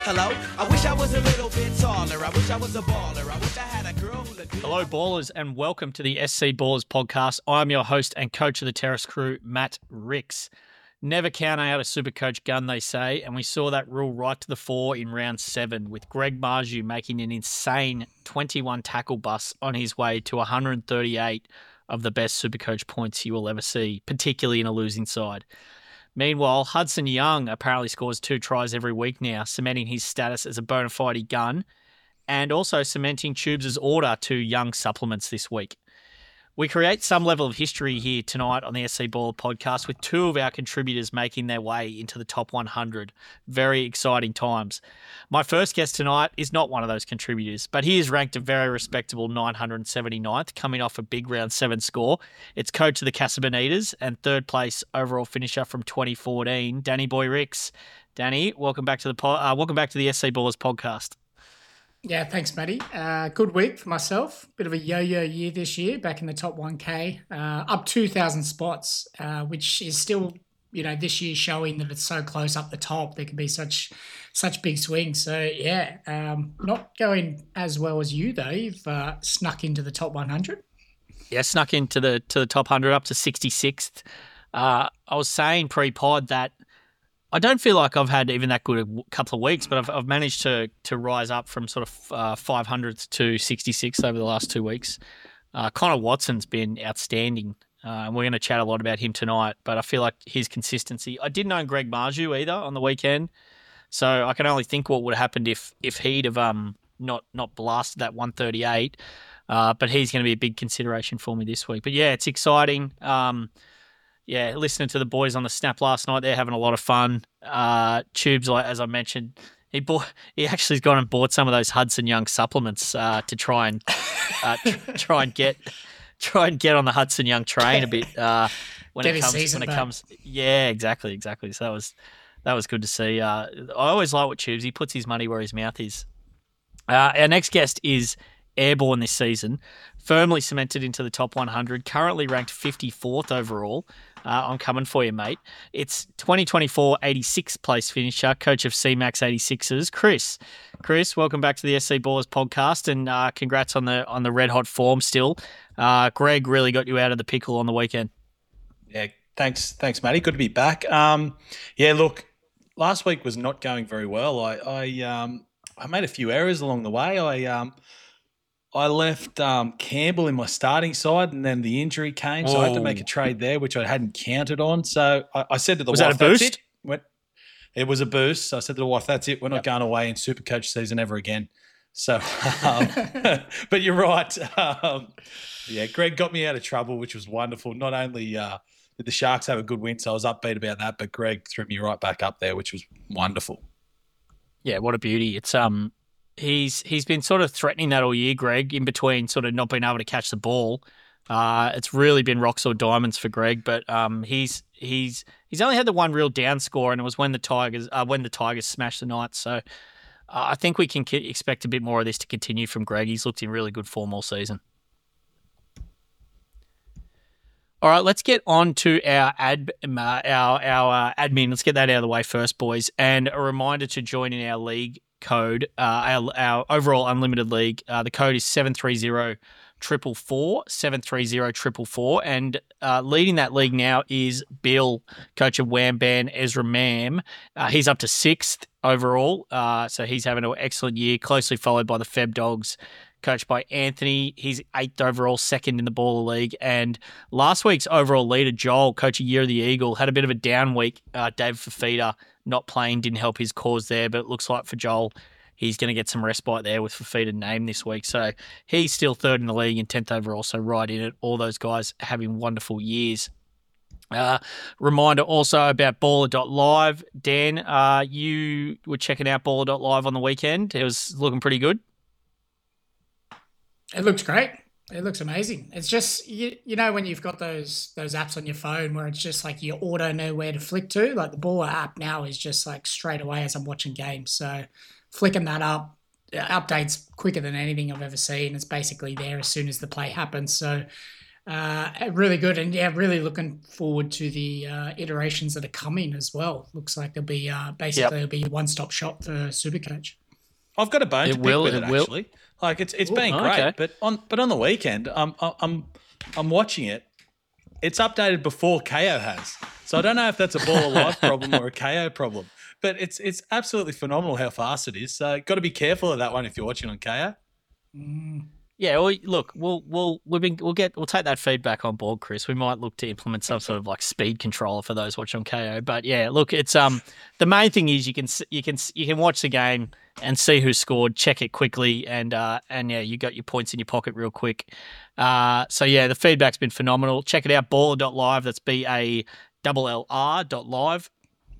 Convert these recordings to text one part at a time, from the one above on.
Hello, I wish I was a little bit taller. I wish I was a baller. I wish I had a girl who looked good. Hello, ballers, and welcome to the SC Ballers podcast. I'm your host and coach of the Terrace crew, Matt Ricks. Never count out a Supercoach gun, they say, and we saw that rule right to the fore in round 7 with Greg Marju making an insane 21 tackle bust on his way to 138 of the best Supercoach points you will ever see, particularly in a losing side. Meanwhile, Hudson Young apparently scores 2 tries every week now, cementing his status as a bona fide gun and also cementing Tubes' order to Young supplements this week. We create some level of history here tonight on the SC Baller podcast with 2 of our contributors making their way into the top 100. Very exciting times. My first guest tonight is not one of those contributors, but he is ranked a very respectable 979th, coming off a big round 7 score. It's coach of the Casabonitas and 3rd place overall finisher from 2014, Danny Boy Ricks. Danny, welcome back to the SC Ballers podcast. Yeah, thanks, Matty. Good week for myself. Bit of a yo-yo year this year, back in the top 1K, up 2,000 spots, which is still, this year showing that it's so close up the top. There can be such big swings. So, yeah, not going as well as you, though. You've snuck into the top 100. Yeah, snuck into the top 100, up to 66th. I was saying pre-pod that I don't feel like I've had even that good a couple of weeks, but I've managed to rise up from sort of 500th to 66th over the last 2 weeks. Connor Watson's been outstanding, and we're going to chat a lot about him tonight, but I feel like his consistency. I didn't own Greg Marju either on the weekend, so I can only think what would have happened if he'd have not blasted that 138, but he's going to be a big consideration for me this week. But yeah, it's exciting. Yeah, listening to the boys on the Snap last night, they're having a lot of fun. Tubes, like as I mentioned, he actually's gone and bought some of those Hudson Young supplements to try and get on the Hudson Young train a bit when it comes. Yeah, exactly. So that was good to see. I always like what Tubes. He puts his money where his mouth is. Our next guest is airborne this season, firmly cemented into the top 100, currently ranked 54th overall. I'm coming for you, mate. It's 2024 86th place finisher, coach of CMAX 86ers, Chris. Chris, welcome back to the SC Ballers podcast, and congrats on the red hot form still. Greg really got you out of the pickle on the weekend. Yeah, thanks, Matty. Good to be back. Yeah, look, last week was not going very well. I made a few errors along the way. I left Campbell in my starting side, and then the injury came, so I had to make a trade there, which I hadn't counted on. So I said to the wife, "Was that a boost?" That's it. It was a boost. So I said to the wife, "That's it. We're not going away in Supercoach season ever again." So, but you're right. Yeah, Greg got me out of trouble, which was wonderful. Not only did the Sharks have a good win, so I was upbeat about that, but Greg threw me right back up there, which was wonderful. Yeah, what a beauty! It's He's been sort of threatening that all year, Greg, in between sort of not being able to catch the ball. It's really been rocks or diamonds for Greg, but he's only had the one real down score, and it was when the Tigers smashed the Knights. So I think we can expect a bit more of this to continue from Greg. He's looked in really good form all season. All right, let's get on to our admin. Let's get that out of the way first, boys. And a reminder to join in our league code, our overall unlimited league. The code is 730-444, 730-444, and leading that league now is Bill, coach of Wham Bam, Ezra Mam. He's up to 6th overall, so he's having an excellent year, closely followed by the Feb Dogs, coached by Anthony. He's 8th overall, 2nd in the Baller League, and last week's overall leader, Joel, coach of Year of the Eagle, had a bit of a down week. David Fafita not playing didn't help his cause there, but it looks like for Joel, he's going to get some respite there with Fafita named this week. So he's still 3rd in the league and 10th overall, so right in it. All those guys having wonderful years. Reminder also about Baller.live. Dan, you were checking out Baller.live on the weekend. It was looking pretty good. It looks great. It looks amazing. It's just, you know, when you've got those apps on your phone where it's just like you auto know where to flick to, like the Baller app now is just like straight away as I'm watching games. So flicking that up, updates quicker than anything I've ever seen. It's basically there as soon as the play happens. So Really good, and yeah, really looking forward to the iterations that are coming as well. Looks like there'll be basically it'll be a one-stop shop for Supercoach. I've got a bone to pick with it will. actually. Like it's been great, okay. but on the weekend, I'm watching it. It's updated before KO has, so I don't know if that's a Ball Alive problem or a KO problem. But it's absolutely phenomenal how fast it is. So got to be careful of that one if you're watching on KO. Yeah, well, look, we'll take that feedback on board, Chris. We might look to implement some sort of like speed controller for those watching on KO. But yeah, look, it's the main thing is you can watch the game and see who scored, check it quickly, and yeah, you got your points in your pocket real quick. So yeah, the feedback's been phenomenal. Check it out, baller.live. That's BALLR.live.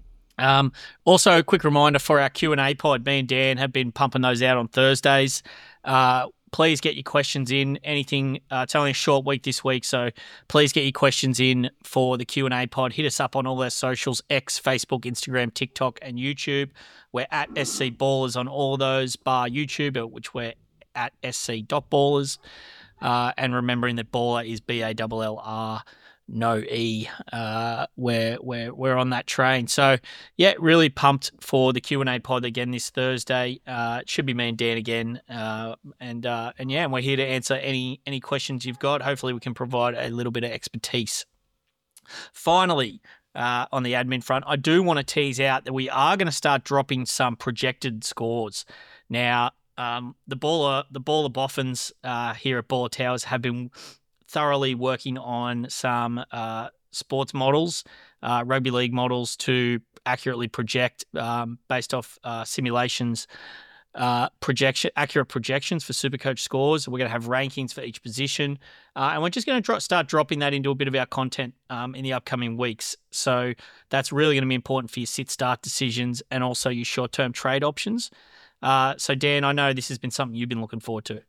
Also, a quick reminder for our Q&A pod. Me and Dan have been pumping those out on Thursdays. Please get your questions in. Anything, it's only a short week this week, so please get your questions in for the Q&A pod. Hit us up on all our socials, X, Facebook, Instagram, TikTok, and YouTube. We're at SC Ballers on all those, bar YouTube, which we're at sc.ballers. And remembering that baller is BALLR, no E. We're on that train. So yeah, really pumped for the Q&A pod again this Thursday. It should be me and Dan again. And we're here to answer any questions you've got. Hopefully we can provide a little bit of expertise. Finally, on the admin front, I do want to tease out that we are going to start dropping some projected scores. Now, the Baller Boffins here at Baller Towers have been thoroughly working on some sports models, rugby league models to accurately project based off simulations, accurate projections for Supercoach scores. We're going to have rankings for each position, and we're just going to start dropping that into a bit of our content in the upcoming weeks. So that's really going to be important for your sit-start decisions and also your short-term trade options. So Dan, I know this has been something you've been looking forward to.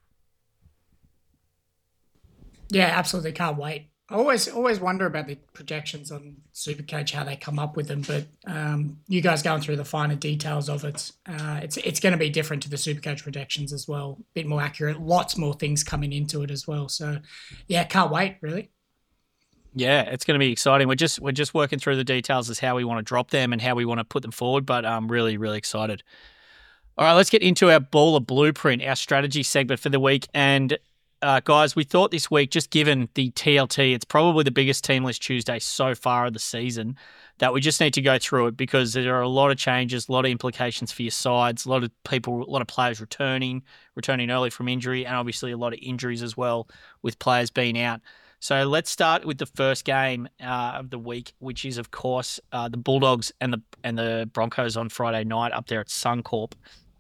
Yeah, absolutely. Can't wait. I always wonder about the projections on Supercoach, how they come up with them, but you guys going through the finer details of it, it's going to be different to the Supercoach projections as well. A bit more accurate, lots more things coming into it as well. So, yeah, can't wait, really. Yeah, it's going to be exciting. We're just working through the details as how we want to drop them and how we want to put them forward, but I'm really, really excited. All right, let's get into our Baller Blueprint, our strategy segment for the week. And guys, we thought this week, just given the TLT, it's probably the biggest Team List Tuesday so far of the season, that we just need to go through it because there are a lot of changes, a lot of implications for your sides, a lot of players returning early from injury, and obviously a lot of injuries as well with players being out. So let's start with the first game of the week, which is, of course, the Bulldogs and the Broncos on Friday night up there at Suncorp.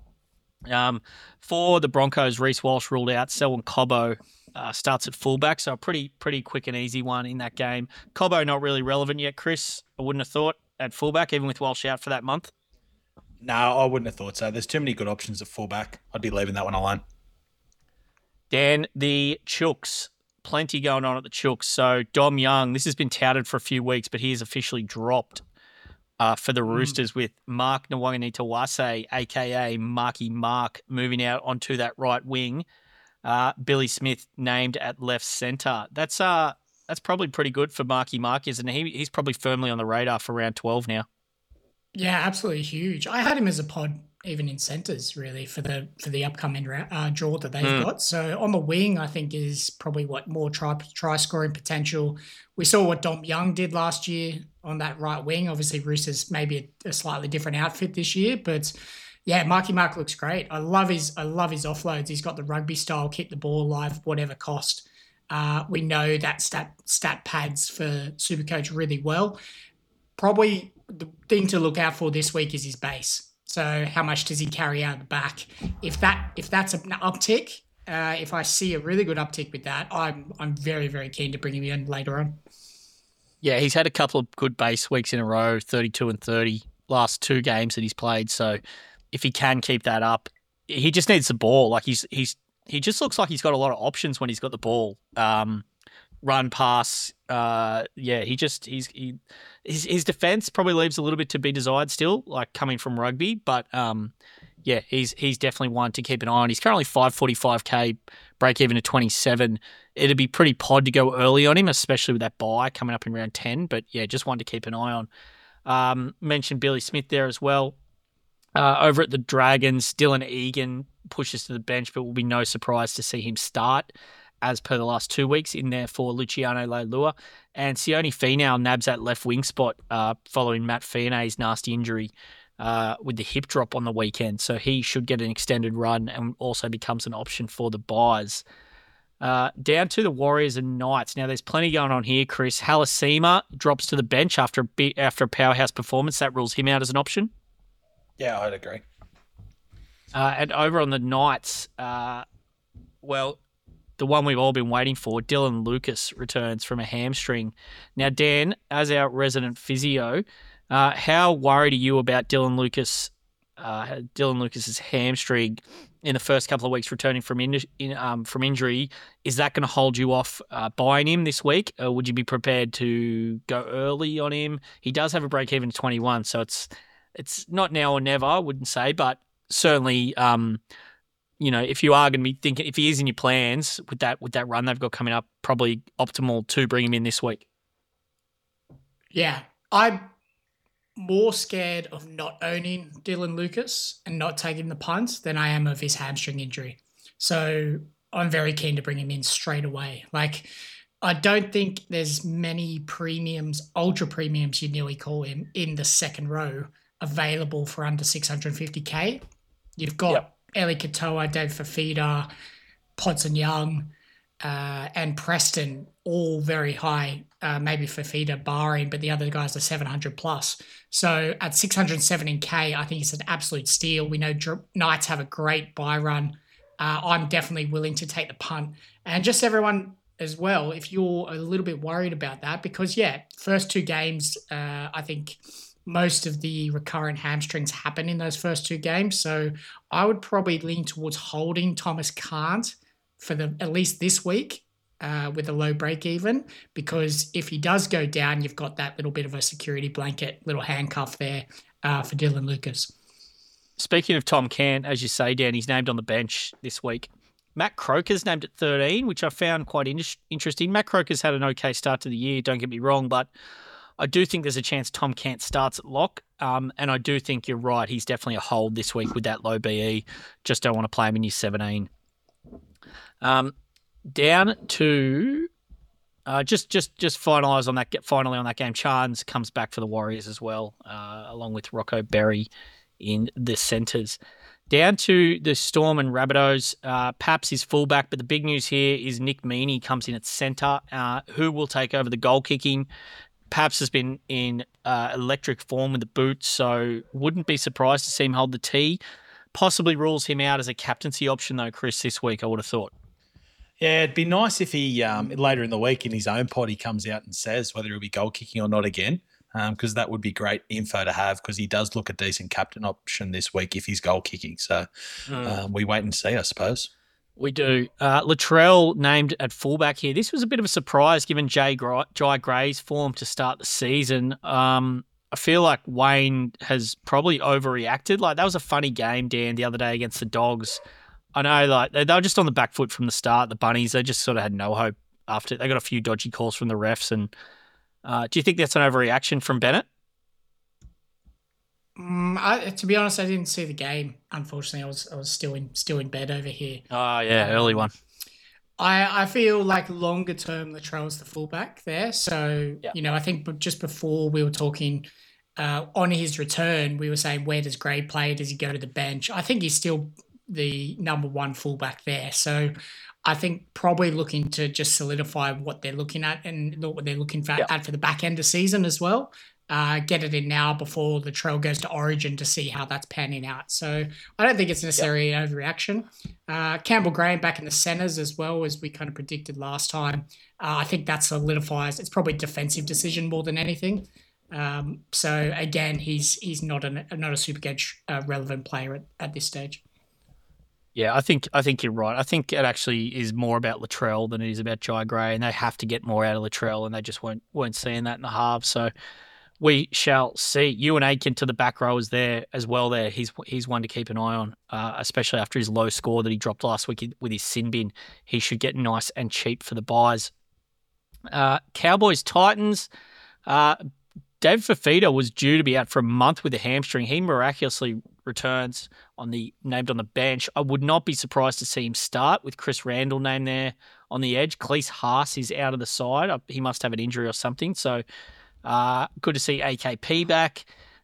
For the Broncos, Reece Walsh ruled out. Selwyn Cobbo starts at fullback, so a pretty quick and easy one in that game. Cobbo not really relevant yet, Chris. I wouldn't have thought at fullback, even with Walsh out for that month. No, I wouldn't have thought so. There's too many good options at fullback. I'd be leaving that one alone. Dan, the Chooks. Plenty going on at the Chooks. So Dom Young, this has been touted for a few weeks, but he is officially dropped for the Roosters with Mark Nwanganitawase, a.k.a. Marky Mark, moving out onto that right wing. Billy Smith named at left centre. That's probably pretty good for Marky Mark, isn't he? He's probably firmly on the radar for round 12 now. Yeah, absolutely huge. I had him as a pod even in centres, really, for the upcoming draw that they've got. So on the wing, I think is probably what more try scoring potential. We saw what Dom Young did last year on that right wing. Obviously, Roosters maybe a slightly different outfit this year, but yeah, Marky Mark looks great. I love his offloads. He's got the rugby style, keep the ball alive, whatever cost. We know that stat pads for Supercoach really well. Probably the thing to look out for this week is his base. So how much does he carry out the back? If that's an uptick, if I see a really good uptick with that, I'm very, very keen to bring him in later on. Yeah, he's had a couple of good base weeks in a row, 32 and 30, last two games that he's played. So if he can keep that up, he just needs the ball. Like he just looks like he's got a lot of options when he's got the ball. Run, pass. His defense probably leaves a little bit to be desired still, like coming from rugby. But yeah, he's definitely one to keep an eye on. He's currently 545k, break even to 27. It'd be pretty pod to go early on him, especially with that bye coming up in round 10. But yeah, just one to keep an eye on. Mentioned Billy Smith there as well. Over at the Dragons, Dylan Egan pushes to the bench, but will be no surprise to see him start as per the last 2 weeks in there for Luciano Leilua. And Sione Finau nabs that left wing spot following Matt Fionnet's nasty injury with the hip drop on the weekend. So he should get an extended run and also becomes an option for the buys. Down to the Warriors and Knights. Now, there's plenty going on here, Chris. Halasima drops to the bench after a powerhouse performance. That rules him out as an option. Yeah, I'd agree. And over on the Knights, well, the one we've all been waiting for, Dylan Lucas returns from a hamstring. Now, Dan, as our resident physio, how worried are you about Dylan Lucas's hamstring in the first couple of weeks returning from injury? Is that going to hold you off buying him this week? Or would you be prepared to go early on him? He does have a break even to 21, so it's not now or never, I wouldn't say, but certainly, if you are going to be thinking, if he is in your plans with that run they've got coming up, probably optimal to bring him in this week. Yeah, I'm more scared of not owning Dylan Lucas and not taking the punt than I am of his hamstring injury. So I'm very keen to bring him in straight away. Like, I don't think there's many premiums, ultra premiums you nearly call him, in the second row available for under 650k. You've got Eli Katoa, Dave Fafita, Podson Young, and Preston, all very high. Maybe Fafita barring, but the other guys are 700 plus. So at 670k, I think it's an absolute steal. We know Knights have a great buy run. I'm definitely willing to take the punt. And just everyone as well, if you're a little bit worried about that, because first 2 games, I think most of the recurrent hamstrings happen in those first 2 games. So I would probably lean towards holding Thomas Kant for at least this week with a low break even, because if he does go down, you've got that little bit of a security blanket, little handcuff there for Dylan Lucas. Speaking of Tom Cant, as you say, Dan, he's named on the bench this week. Matt Croker's named at 13, which I found quite interesting. Matt Croker's had an okay start to the year, don't get me wrong, but I do think there's a chance Tom Cant starts at lock, and I do think you're right. He's definitely a hold this week with that low BE. Just don't want to play him in your 17. Down to just finalise on that. Finally on that game, Chance comes back for the Warriors as well, along with Rocco Berry in the centres. Down to the Storm and Rabbitohs. Paps is fullback, but the big news here is Nick Meaney comes in at centre, who will take over the goal kicking. Paps has been in electric form with the boot, so wouldn't be surprised to see him hold the tee. Possibly rules him out as a captaincy option, though, Chris, this week, I would have thought. Yeah, it'd be nice if he, later in the week in his own pod, he comes out and says whether he'll be goal kicking or not again, because that would be great info to have, because he does look a decent captain option this week if he's goal kicking. So we wait and see, I suppose. We do. Latrell named at fullback here. This was a bit of a surprise given Jai Gray's form to start the season. I feel like Wayne has probably overreacted. Like, that was a funny game, Dan, the other day against the Dogs. I know, like, they were just on the back foot from the start, the Bunnies. They just sort of had no hope after. They got a few dodgy calls from the refs. And do you think that's an overreaction from Bennett? To be honest, I didn't see the game. Unfortunately, I was still in bed over here. Oh yeah, early one. I feel like longer term, Latrell's the fullback there. So I think just before we were talking on his return, we were saying, where does Gray play? Does he go to the bench? I think he's still the number 1 fullback there. So I think probably looking to just solidify what they're looking at and what they're looking for the back end of season as well. Get it in now before the trail goes to Origin to see how that's panning out. So I don't think it's necessarily an overreaction. Campbell Graham back in the centres as well, as we kind of predicted last time. I think that solidifies. It's probably a defensive decision more than anything. So again, he's not a super gauge relevant player at this stage. Yeah, I think you're right. I think it actually is more about Latrell than it is about Jai Gray, and they have to get more out of Latrell, and they just weren't seeing that in the halves. So We shall see. Ewan Aitken to the back row is there as well. There, he's one to keep an eye on, especially after his low score that he dropped last week with his sin bin. He should get nice and cheap for the buys. Cowboys Titans. Dave Fafita was due to be out for a month with a hamstring. He miraculously returns named on the bench. I would not be surprised to see him start with Chris Randall named there on the edge. Cleese Haas is out of the side. He must have an injury or something. So. Good to see AKP back.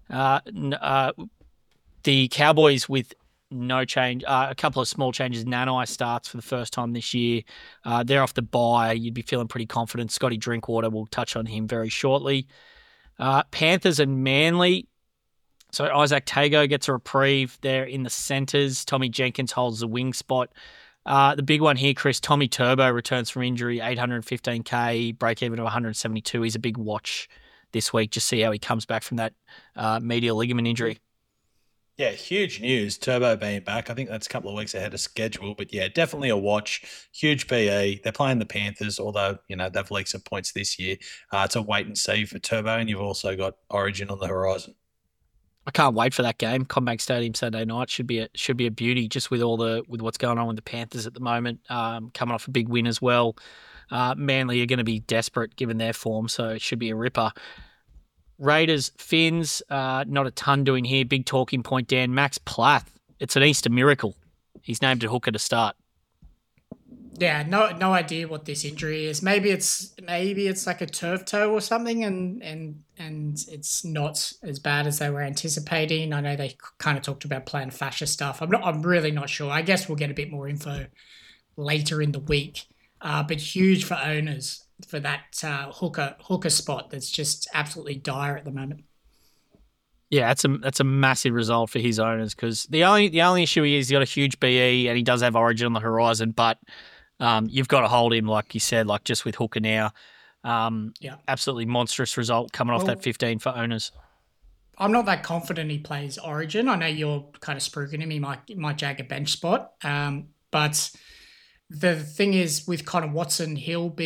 The Cowboys with no change, a couple of small changes. Nanai starts for the first time this year. They're off the bye. You'd be feeling pretty confident. Scotty Drinkwater, we'll touch on him very shortly. Panthers and Manly. So Isaac Tago gets a reprieve there in the centres. Tommy Jenkins holds the wing spot. The big one here, Chris, Tommy Turbo returns from injury, 815k, break even to 172. He's a big watch this week. Just see how he comes back from that medial ligament injury. Yeah, huge news. Turbo being back. I think that's a couple of weeks ahead of schedule. But yeah, definitely a watch. Huge PE. They're playing the Panthers, although, they've leaked some points this year. It's a wait and see for Turbo, and you've also got Origin on the horizon. I can't wait for that game. CommBank Stadium Saturday night should be a beauty, just with what's going on with the Panthers at the moment. Coming off a big win as well. Manly are going to be desperate given their form, so it should be a ripper. Raiders, Finns, not a ton doing here. Big talking point, Dan. Max Plath. It's an Easter miracle. He's named a hooker to start. Yeah, no idea what this injury is. Maybe it's like a turf toe or something, and it's not as bad as they were anticipating. I know they kind of talked about plantar fascia stuff. I'm really not sure. I guess we'll get a bit more info later in the week. But huge for owners for that hooker spot that's just absolutely dire at the moment. Yeah, that's a massive result for his owners, because the only issue is he's got a huge BE and he does have Origin on the horizon, but you've got to hold him, like you said, like just with hooker now. Absolutely monstrous result coming off that 15 for owners. I'm not that confident he plays Origin. I know you're kind of spruiking him. He might jag a bench spot. But the thing is, with Connor Watson,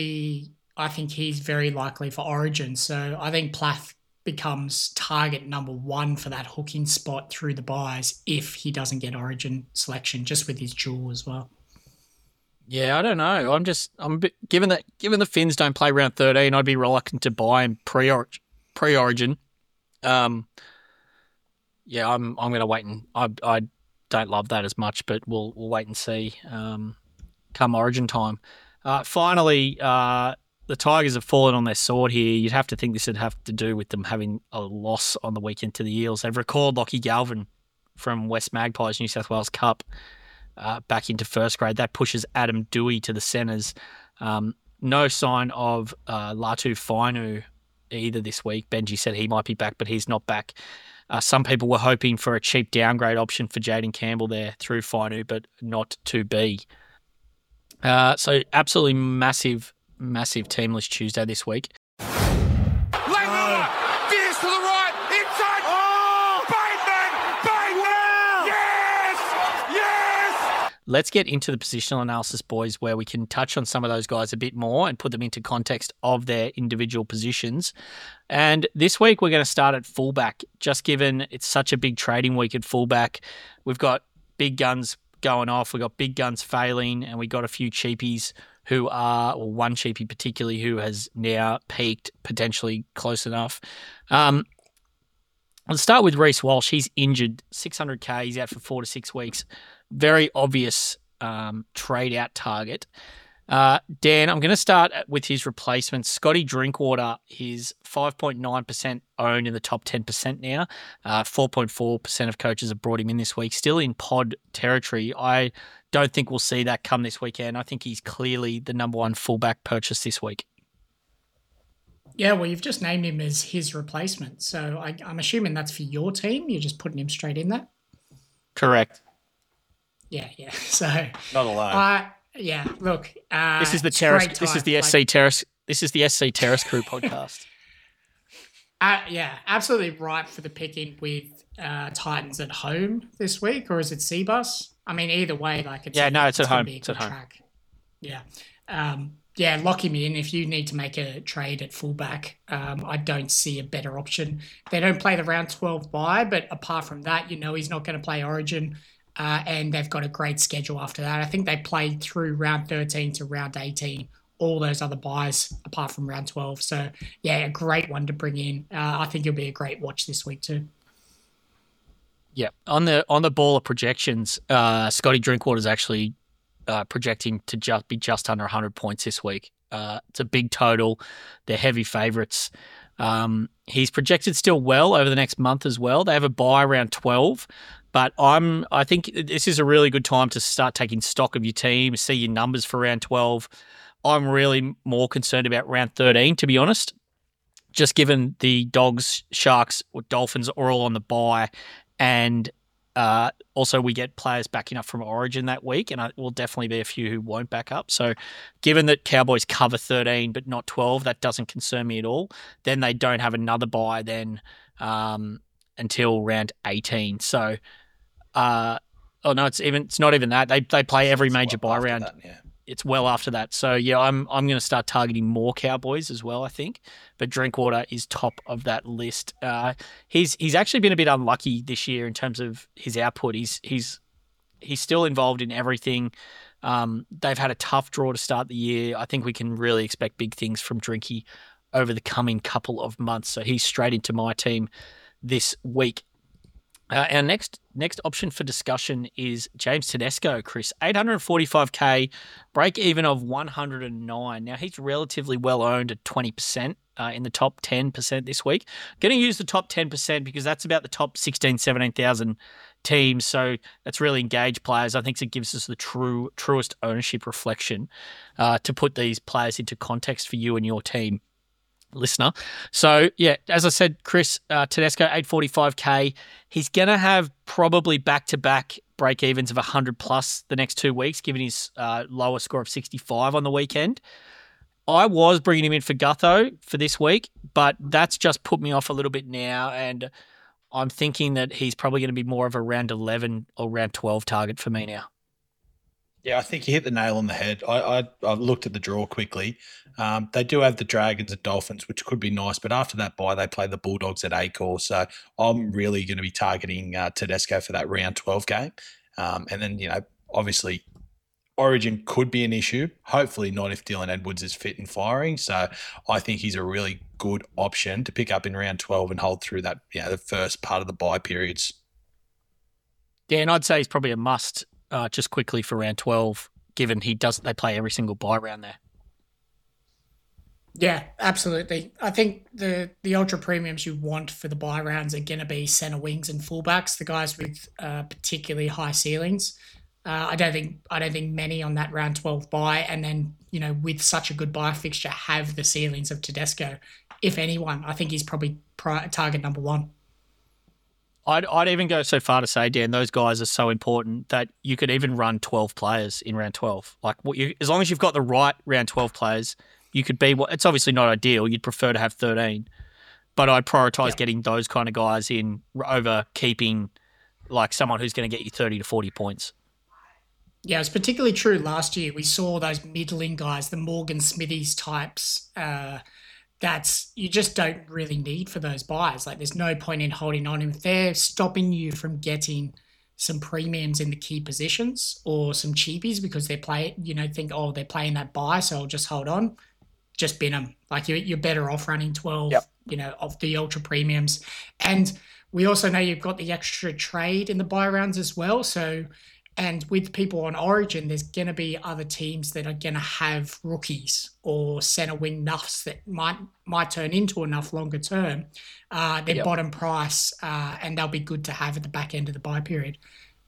I think he's very likely for Origin. So I think Plath becomes target number one for that hooking spot through the buys if he doesn't get Origin selection, just with his duel as well. Yeah, I don't know. I'm a bit, given the Finns don't play round 13, I'd be reluctant to buy him pre-Origin. I'm going to wait, and I don't love that as much, but we'll wait and see come Origin time. Finally, the Tigers have fallen on their sword here. You'd have to think this would have to do with them having a loss on the weekend to the Eels. They've recalled Lockie Galvin from West Magpies New South Wales Cup back into first grade. That pushes Adam Dewey to the centres. No sign of Latu Fainu either this week. Benji said he might be back, but he's not back. Some people were hoping for a cheap downgrade option for Jaden Campbell there through Fainu, but not to be. So absolutely massive teamless Tuesday this week. Langmiller, fierce to the right, inside. Oh, Bateman, wow. Yes. Let's get into the positional analysis, boys, where we can touch on some of those guys a bit more and put them into context of their individual positions. And this week we're going to start at fullback, just given it's such a big trading week at fullback. We've got big guns going off, we've got big guns failing, and we got a few cheapies or one cheapie particularly who has now peaked, potentially close enough. Let's start with Reece Walsh. He's injured, 600k. He's out for 4 to 6 weeks. Very obvious trade out target. Dan, I'm going to start with his replacement. Scotty Drinkwater, he's 5.9% owned in the top 10% now. 4.4% of coaches have brought him in this week. Still in pod territory. I don't think we'll see that come this weekend. I think he's clearly the number one fullback purchase this week. Yeah, well, you've just named him as his replacement. So I'm assuming that's for your team. You're just putting him straight in there? Correct. Yeah. So Not alone. Yeah, look. This is the terrace. This is the SC Terrace. This is the SC Terrace Crew podcast. Yeah, absolutely ripe for the picking with Titans at home this week, or is it Cbus? I mean, either way, like it's it's at home. It's at home. Track. Yeah. Yeah, lock him in. If you need to make a trade at fullback, I don't see a better option. They don't play the round 12 bye, but apart from that, he's not going to play Origin, and they've got a great schedule after that. I think they played through round 13 to round 18, all those other buys apart from round 12. So, yeah, a great one to bring in. I think he'll be a great watch this week too. Yeah, on the ball of projections, Scotty Drinkwater's actually projecting to be just under 100 points this week. It's a big total. They're heavy favourites. He's projected still well over the next month as well. They have a bye around 12, but I think this is a really good time to start taking stock of your team, see your numbers for round 12. I'm really more concerned about round 13, to be honest, just given the Dogs, Sharks, or Dolphins are all on the bye, and also we get players backing up from Origin that week, and will definitely be a few who won't back up. So given that Cowboys cover 13 but not 12, that doesn't concern me at all. Then they don't have another bye then until round 18. So, it's not even that. They play every major bye round. That, yeah. It's well after that. So, yeah, I'm going to start targeting more Cowboys as well, I think. But Drinkwater is top of that list. He's actually been a bit unlucky this year in terms of his output. He's still involved in everything. They've had a tough draw to start the year. I think we can really expect big things from Drinky over the coming couple of months. So he's straight into my team this week. Our next option for discussion is James Tedesco, Chris. 845k, break even of 109. Now, he's relatively well owned at 20% in the top 10% this week. Going to use the top 10% because that's about the top 16,000, 17,000 teams. So that's really engaged players. I think it gives us the truest ownership reflection to put these players into context for you and your team, listener. So, yeah, as I said, Chris, Tedesco, 845k. He's going to have probably back-to-back break-evens of 100 plus the next 2 weeks, given his lower score of 65 on the weekend. I was bringing him in for Gutho for this week, but that's just put me off a little bit now, and I'm thinking that he's probably going to be more of a round 11 or round 12 target for me now. Yeah, I think you hit the nail on the head. I looked at the draw quickly. They do have the Dragons and Dolphins, which could be nice, but after that bye, they play the Bulldogs at Acor. So I'm really going to be targeting Tedesco for that round 12 game. And then, obviously Origin could be an issue. Hopefully not if Dylan Edwards is fit and firing. So I think he's a really good option to pick up in round 12 and hold through that, the first part of the bye periods. Yeah, and I'd say he's probably a must just quickly for round 12, given they play every single bye round there. Yeah, absolutely. I think the ultra premiums you want for the bye rounds are going to be centre wings and fullbacks, the guys with particularly high ceilings. I don't think many on that round 12 bye, and then with such a good bye fixture have the ceilings of Tedesco. If anyone, I think he's probably target number one. I'd even go so far to say, Dan, those guys are so important that you could even run 12 players in round 12. Like as long as you've got the right round 12 players, you could be. It's obviously not ideal. You'd prefer to have 13, but I'd prioritise getting those kind of guys in over keeping like someone who's going to get you 30 to 40 points. Yeah, it was particularly true last year. We saw those middling guys, the Morgan Smithies types, that's you just don't really need for those buys. Like there's no point in holding on. If they're stopping you from getting some premiums in the key positions or some cheapies because they're they're playing that buy, so I'll just hold on. Just bin them. Like you're better off running 12, of the ultra premiums. And we also know you've got the extra trade in the buy rounds as well. So, and with people on Origin, there's going to be other teams that are going to have rookies or centre wing nuffs that might turn into a nuff longer term. Their bottom price, and they'll be good to have at the back end of the buy period.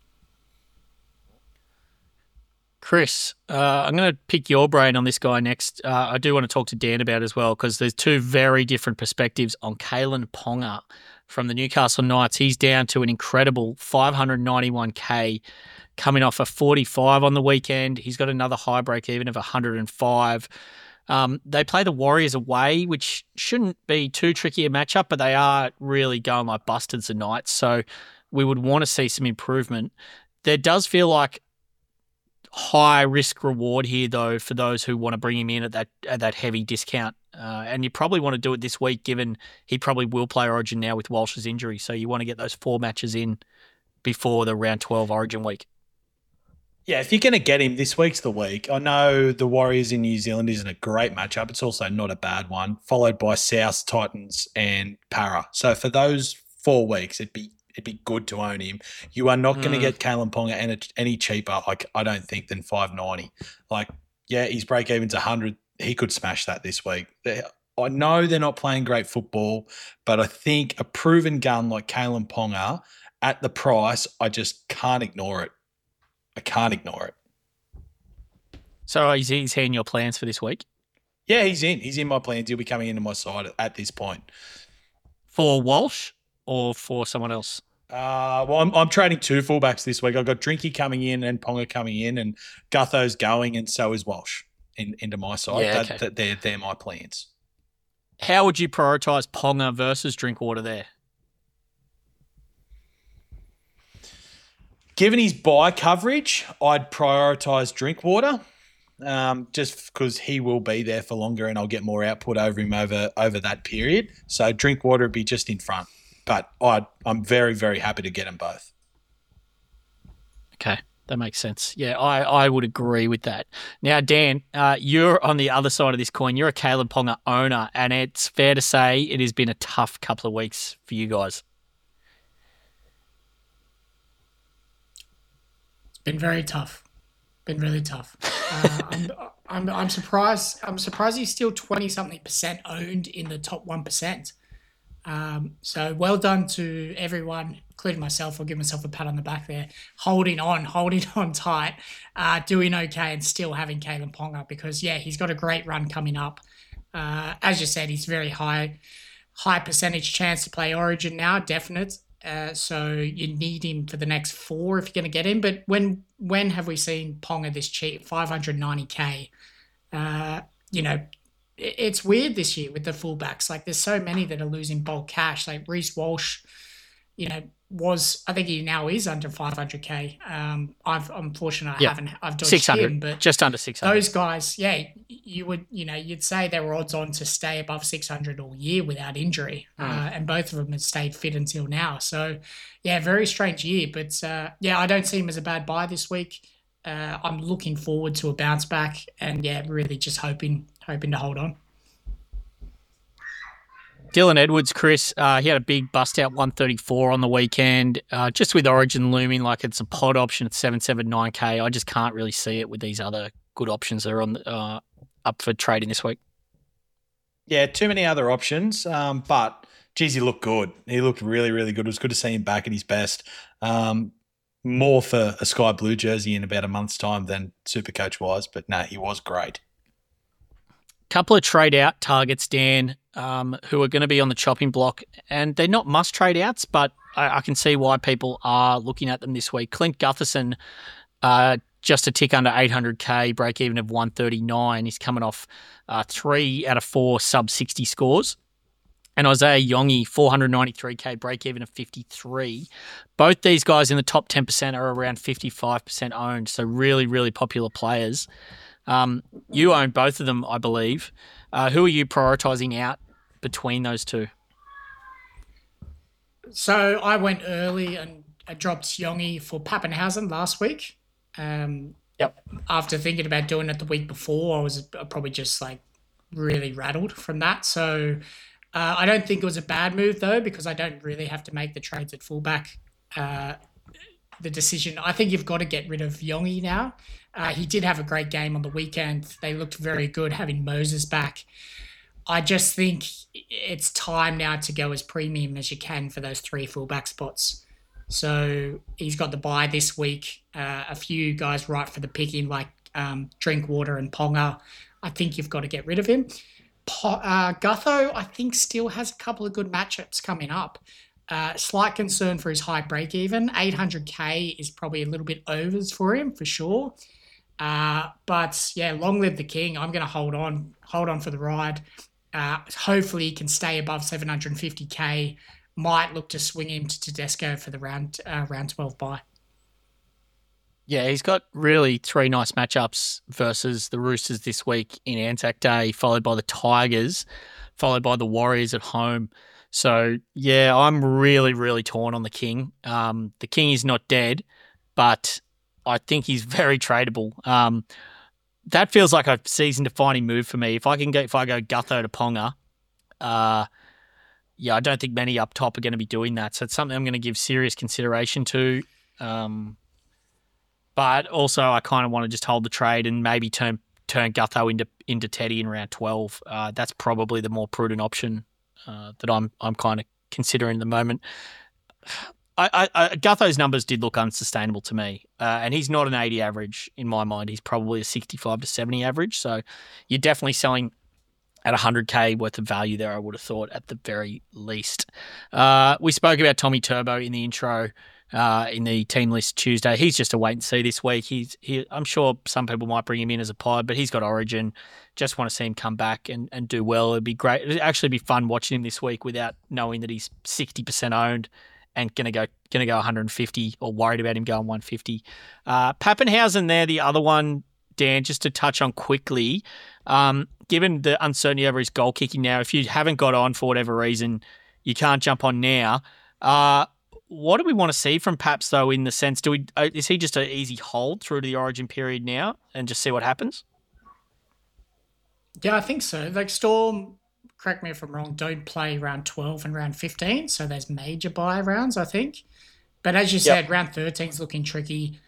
Chris, I'm going to pick your brain on this guy next. I do want to talk to Dan about it as well because there's two very different perspectives on Kalen Ponga from the Newcastle Knights. He's down to an incredible 591k coming off a 45 on the weekend. He's got another high break even of 105. They play the Warriors away, which shouldn't be too tricky a matchup, but they are really going like busted the Knights. So we would want to see some improvement. There does feel like high risk reward here, though, for those who want to bring him in at that heavy discount. And you probably want to do it this week, given he probably will play Origin now with Walsh's injury. So you want to get those 4 matches in before the round 12 Origin week. Yeah, if you're going to get him, this week's the week. I know the Warriors in New Zealand isn't a great matchup. It's also not a bad one, followed by South, Titans, and Para. So for those 4 weeks, it'd be good to own him. You are not going to get Kalen Ponga any cheaper, I don't think, than $5.90. Yeah, his break-even's 100. He could smash that this week. I know they're not playing great football, but I think a proven gun like Kalen Ponga at the price, I just can't ignore it. I can't ignore it. So is he in your plans for this week? Yeah, he's in. He's in my plans. He'll be coming into my side at this point. For Walsh or for someone else? Well, I'm trading 2 fullbacks this week. I've got Drinky coming in and Ponga coming in, and Gutho's going, and so is Walsh into my side. Yeah, okay. They're my plans. How would you prioritise Ponga versus Drinkwater there? Given his buy coverage, I'd prioritise Drinkwater, just because he will be there for longer and I'll get more output over him over that period. So Drinkwater would be just in front. But I'm very, very happy to get them both. Okay, that makes sense. Yeah, I would agree with that. Now, Dan, you're on the other side of this coin. You're a Kalen Ponga owner, and it's fair to say it has been a tough couple of weeks for you guys. Been very tough. Been really tough. I'm surprised. I'm surprised he's still 20-something% owned in the top 1%. So well done to everyone, including myself. I'll give myself a pat on the back there. Holding on tight, doing okay, and still having Kalen Ponga because he's got a great run coming up. As you said, he's very high percentage chance to play Origin now, definite. So you need him for the next 4 if you're going to get him. But when have we seen Ponga this cheap? $590K. It's weird this year with the fullbacks. Like there's so many that are losing bulk cash. Like Reece Walsh, I think he now is under 500K. I've dodged 600, him, but just under 600. Those guys, you'd say they were odds on to stay above 600 all year without injury, and both of them have stayed fit until now. So, very strange year, but I don't see him as a bad buy this week. I'm looking forward to a bounce back, and really just hoping to hold on. Dylan Edwards, Chris, he had a big bust-out 134 on the weekend. Just with Origin looming like it's a pod option at 779K, I just can't really see it with these other good options that are on up for trading this week. Yeah, too many other options, but, geez, he looked good. He looked really, really good. It was good to see him back at his best. More for a Sky Blue jersey in about a month's time than Supercoach was, but no, he was great. Couple of trade-out targets, Dan, who are going to be on the chopping block, and they're not must trade-outs, but I can see why people are looking at them this week. Clint Gutherson, just a tick under 800K, break-even of 139. He's coming off 3 out of 4 sub-60 scores. And Isaiah Yongi, 493K, break-even of 53. Both these guys in the top 10% are around 55% owned, so really, really popular players. You own both of them, I believe. Who are you prioritising out between those two? So I went early and I dropped Yongi for Pappenhausen last week. After thinking about doing it the week before, I was probably just really rattled from that. So I don't think it was a bad move though, because I don't really have to make the trades at fullback. The decision, I think you've got to get rid of Yongi now. He did have a great game on the weekend. They looked very good having Moses back. I just think it's time now to go as premium as you can for those 3 fullback spots. So he's got the bye this week. A few guys right for the picking like Drinkwater and Ponga. I think you've got to get rid of him. Gutho, I think, still has a couple of good matchups coming up. Slight concern for his high break-even. 800K is probably a little bit overs for him, for sure. But, long live the king. I'm going to hold on for the ride. Hopefully he can stay above 750K. Might look to swing him to Tedesco for the round 12 bye. Yeah, he's got really three nice matchups versus the Roosters this week in Anzac Day, followed by the Tigers, followed by the Warriors at home. So, yeah, I'm really, really torn on the King. The King is not dead, but I think he's very tradable. That feels like a season-defining move for me. If I go Gutho to Ponga, yeah, I don't think many up top are going to be doing that. So it's something I'm going to give serious consideration to. But also, I kind of want to just hold the trade and maybe turn Gutho into Teddy in round 12. That's probably the more prudent option that I'm kind of considering at the moment. Gutho's numbers did look unsustainable to me, and he's not an 80 average in my mind. He's probably a 65 to 70 average. So you're definitely selling at 100K worth of value there, I would have thought, at the very least. We spoke about Tommy Turbo in the intro. In the team list Tuesday. He's just a wait and see this week. I'm sure some people might bring him in as a pod, but he's got Origin. Just want to see him come back and do well. It'd be great. It'd actually be fun watching him this week without knowing that he's 60% owned and gonna go 150 or worried about him going 150. Pappenhausen there, the other one, Dan, just to touch on quickly. Given the uncertainty over his goal kicking now, if you haven't got on for whatever reason, you can't jump on now. What do we want to see from Paps, though, in the sense, is he just an easy hold through to the Origin period now and just see what happens? Yeah, I think so. Like Storm, correct me if I'm wrong, don't play round 12 and round 15, so there's major buy rounds, I think. But as you said, round 13 is looking tricky.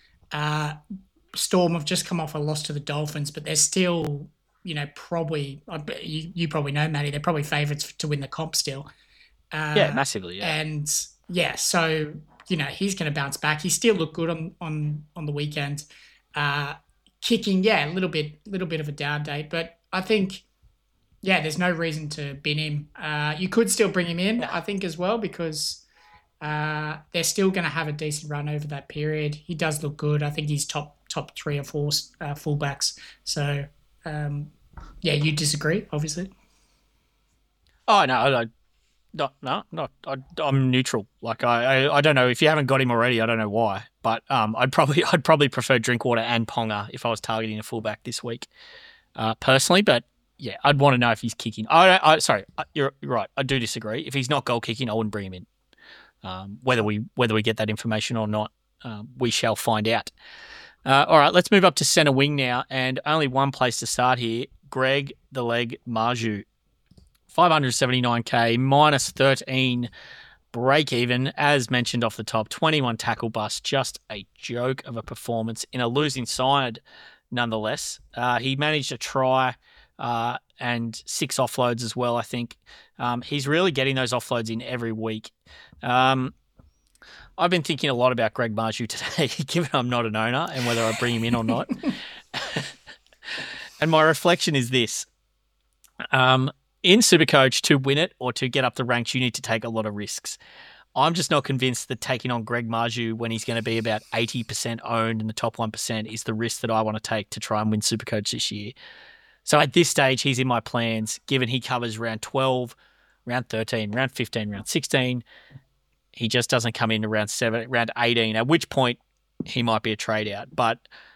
Storm have just come off a loss to the Dolphins, but they're still, probably, you probably know, Matty, they're probably favourites to win the comp still. Yeah, massively, yeah. And yeah, so he's going to bounce back. He still looked good on the weekend. Kicking, yeah, a little bit of a down date, but I think, yeah, there's no reason to bin him. You could still bring him in, I think, as well, because they're still going to have a decent run over that period. He does look good. I think he's top 3 or 4 fullbacks. So yeah, you disagree, obviously. Oh no. No. I'm neutral. Like I don't know if you haven't got him already. I don't know why, but I'd probably prefer Drinkwater and Ponga if I was targeting a fullback this week, personally. But yeah, I'd want to know if he's kicking. Sorry, you're right. I do disagree. If he's not goal kicking, I wouldn't bring him in. Whether we get that information or not, we shall find out. All right, let's move up to centre wing now, and only one place to start here. Greg the Leg Marju. 579K, minus 13 break even, as mentioned off the top. 21 tackle bust, just a joke of a performance in a losing side, nonetheless. He managed a try and 6 offloads as well, I think. He's really getting those offloads in every week. I've been thinking a lot about Greg Marju today, given I'm not an owner, and whether I bring him in or not. And my reflection is this. In Supercoach, to win it or to get up the ranks, you need to take a lot of risks. I'm just not convinced that taking on Greg Marju when he's going to be about 80% owned in the top 1% is the risk that I want to take to try and win Supercoach this year. So at this stage, he's in my plans, given he covers round 12, round 13, round 15, round 16. He just doesn't come into round 7, round 18, at which point he might be a trade out. But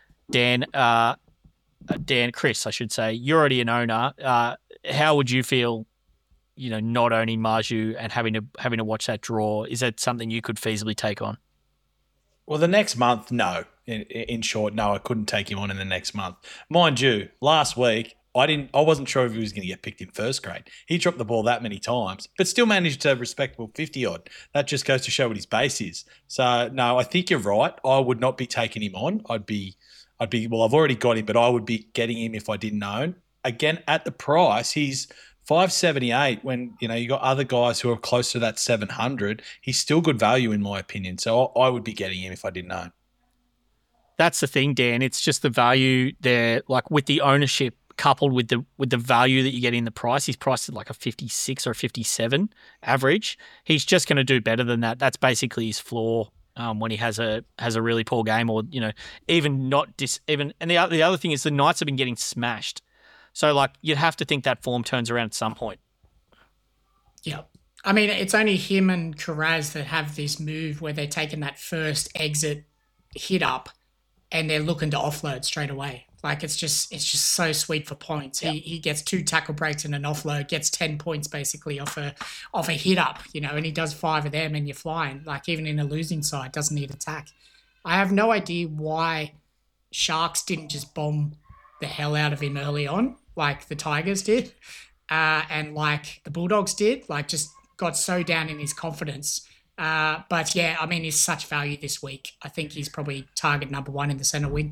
Chris, I should say, you're already an owner. How would you feel, not owning Marju and having to watch that draw? Is that something you could feasibly take on? Well, the next month, no. In short, no, I couldn't take him on in the next month. Mind you, last week I wasn't sure if he was going to get picked in first grade. He dropped the ball that many times, but still managed to have respectable 50 odd. That just goes to show what his base is. So no, I think you're right. I would not be taking him on. Well, I've already got him, but I would be getting him if I didn't own. Again, at the price, he's 578 when, you got other guys who are close to that 700. He's still good value in my opinion. So I would be getting him if I didn't own. That's the thing, Dan. It's just the value there, like with the ownership coupled with the value that you get in the price. He's priced at like a 56 or a 57 average. He's just going to do better than that. That's basically his floor. When he has a really poor game, or even not even. And the other thing is the Knights have been getting smashed, so like you'd have to think that form turns around at some point. Yeah, I mean it's only him and Carraz that have this move where they're taking that first exit hit up, and they're looking to offload straight away. Like it's just so sweet for points. Yep. He gets 2 tackle breaks and an offload, gets 10 points basically off a hit up, and he does 5 of them and you're flying. Like even in a losing side, doesn't need attack. I have no idea why Sharks didn't just bomb the hell out of him early on, like the Tigers did, and like the Bulldogs did. Like just got so down in his confidence. But yeah, I mean, he's such value this week. I think he's probably target number 1 in the centre wing.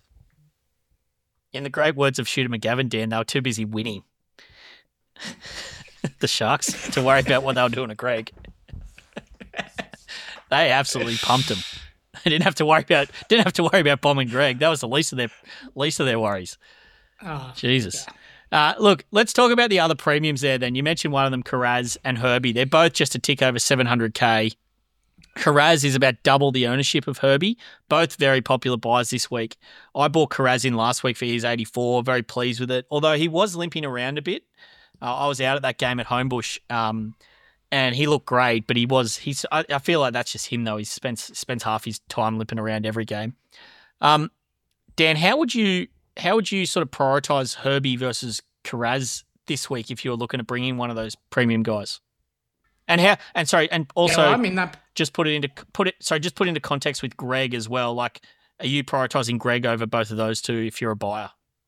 In the great words of Shooter McGavin, Dan, they were too busy winning. The Sharks to worry about what they were doing to Greg. They absolutely pumped him. They didn't have to worry about bombing Greg. That was the least of their worries. Oh, Jesus. yeah. Look, let's talk about the other premiums there then. You mentioned one of them, Kiraz and Herbie. They're both just a tick over 700K. Kiraz is about double the ownership of Herbie. Both very popular buys this week. I bought Kiraz in last week for his 84. Very pleased with it. Although he was limping around a bit. I was out at that game at Homebush, and he looked great. But I feel like that's just him though. He spends half his time limping around every game. Dan, how would you sort of prioritize Herbie versus Kiraz this week if you were looking to bring in one of those premium guys? Just put it into context with Greg as well. Like, are you prioritizing Greg over both of those two if you're a buyer?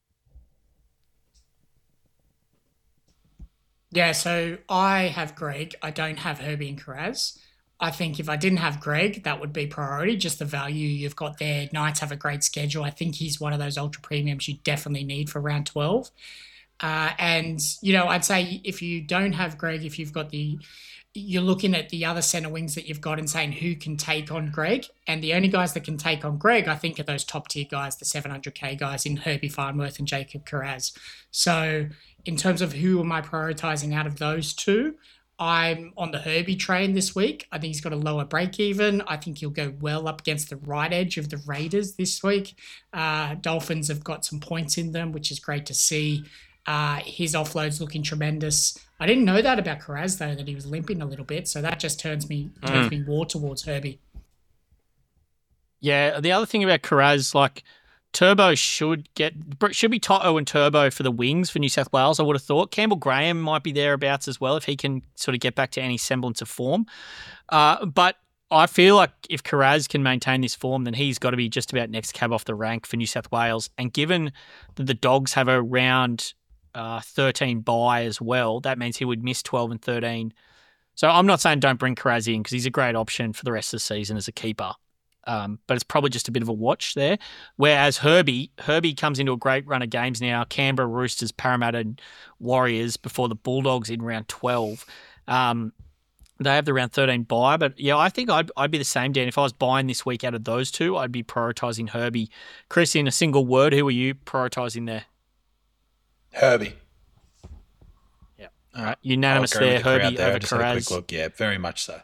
Yeah, so I have Greg. I don't have Herbie and Kiraz. I think if I didn't have Greg, that would be priority, just the value you've got there. Knights have a great schedule. I think he's one of those ultra premiums you definitely need for round 12. And, I'd say if you don't have Greg, if you've got you're looking at the other centre wings that you've got and saying who can take on Greg. And the only guys that can take on Greg, I think, are those top tier guys, the 700K guys in Herbie Farnworth and Jacob Kiraz. So in terms of who am I prioritising out of those two, I'm on the Herbie train this week. I think he's got a lower break even. I think he'll go well up against the right edge of the Raiders this week. Dolphins have got some points in them, which is great to see. His offload's looking tremendous. I didn't know that about Kiraz, though, that he was limping a little bit. So that just turns me more towards Herbie. Yeah, the other thing about Kiraz, like Turbo should be Toto and Turbo for the wings for New South Wales, I would have thought. Campbell Graham might be thereabouts as well if he can sort of get back to any semblance of form. But I feel like if Kiraz can maintain this form, then he's got to be just about next cab off the rank for New South Wales. And given that the Dogs have a round 13 bye as well, that means he would miss 12 and 13. So I'm not saying don't bring Kiraz in because he's a great option for the rest of the season as a keeper. But it's probably just a bit of a watch there. Whereas Herbie comes into a great run of games now. Canberra, Roosters, Parramatta, and Warriors before the Bulldogs in round 12. They have the round 13 bye. But yeah, I think I'd be the same, Dan. If I was buying this week out of those two, I'd be prioritising Herbie. Chris, in a single word, who are you prioritising there? Herbie. Yeah. All right. Unanimous there. Herbie over Kiraz. Look, yeah, very much so.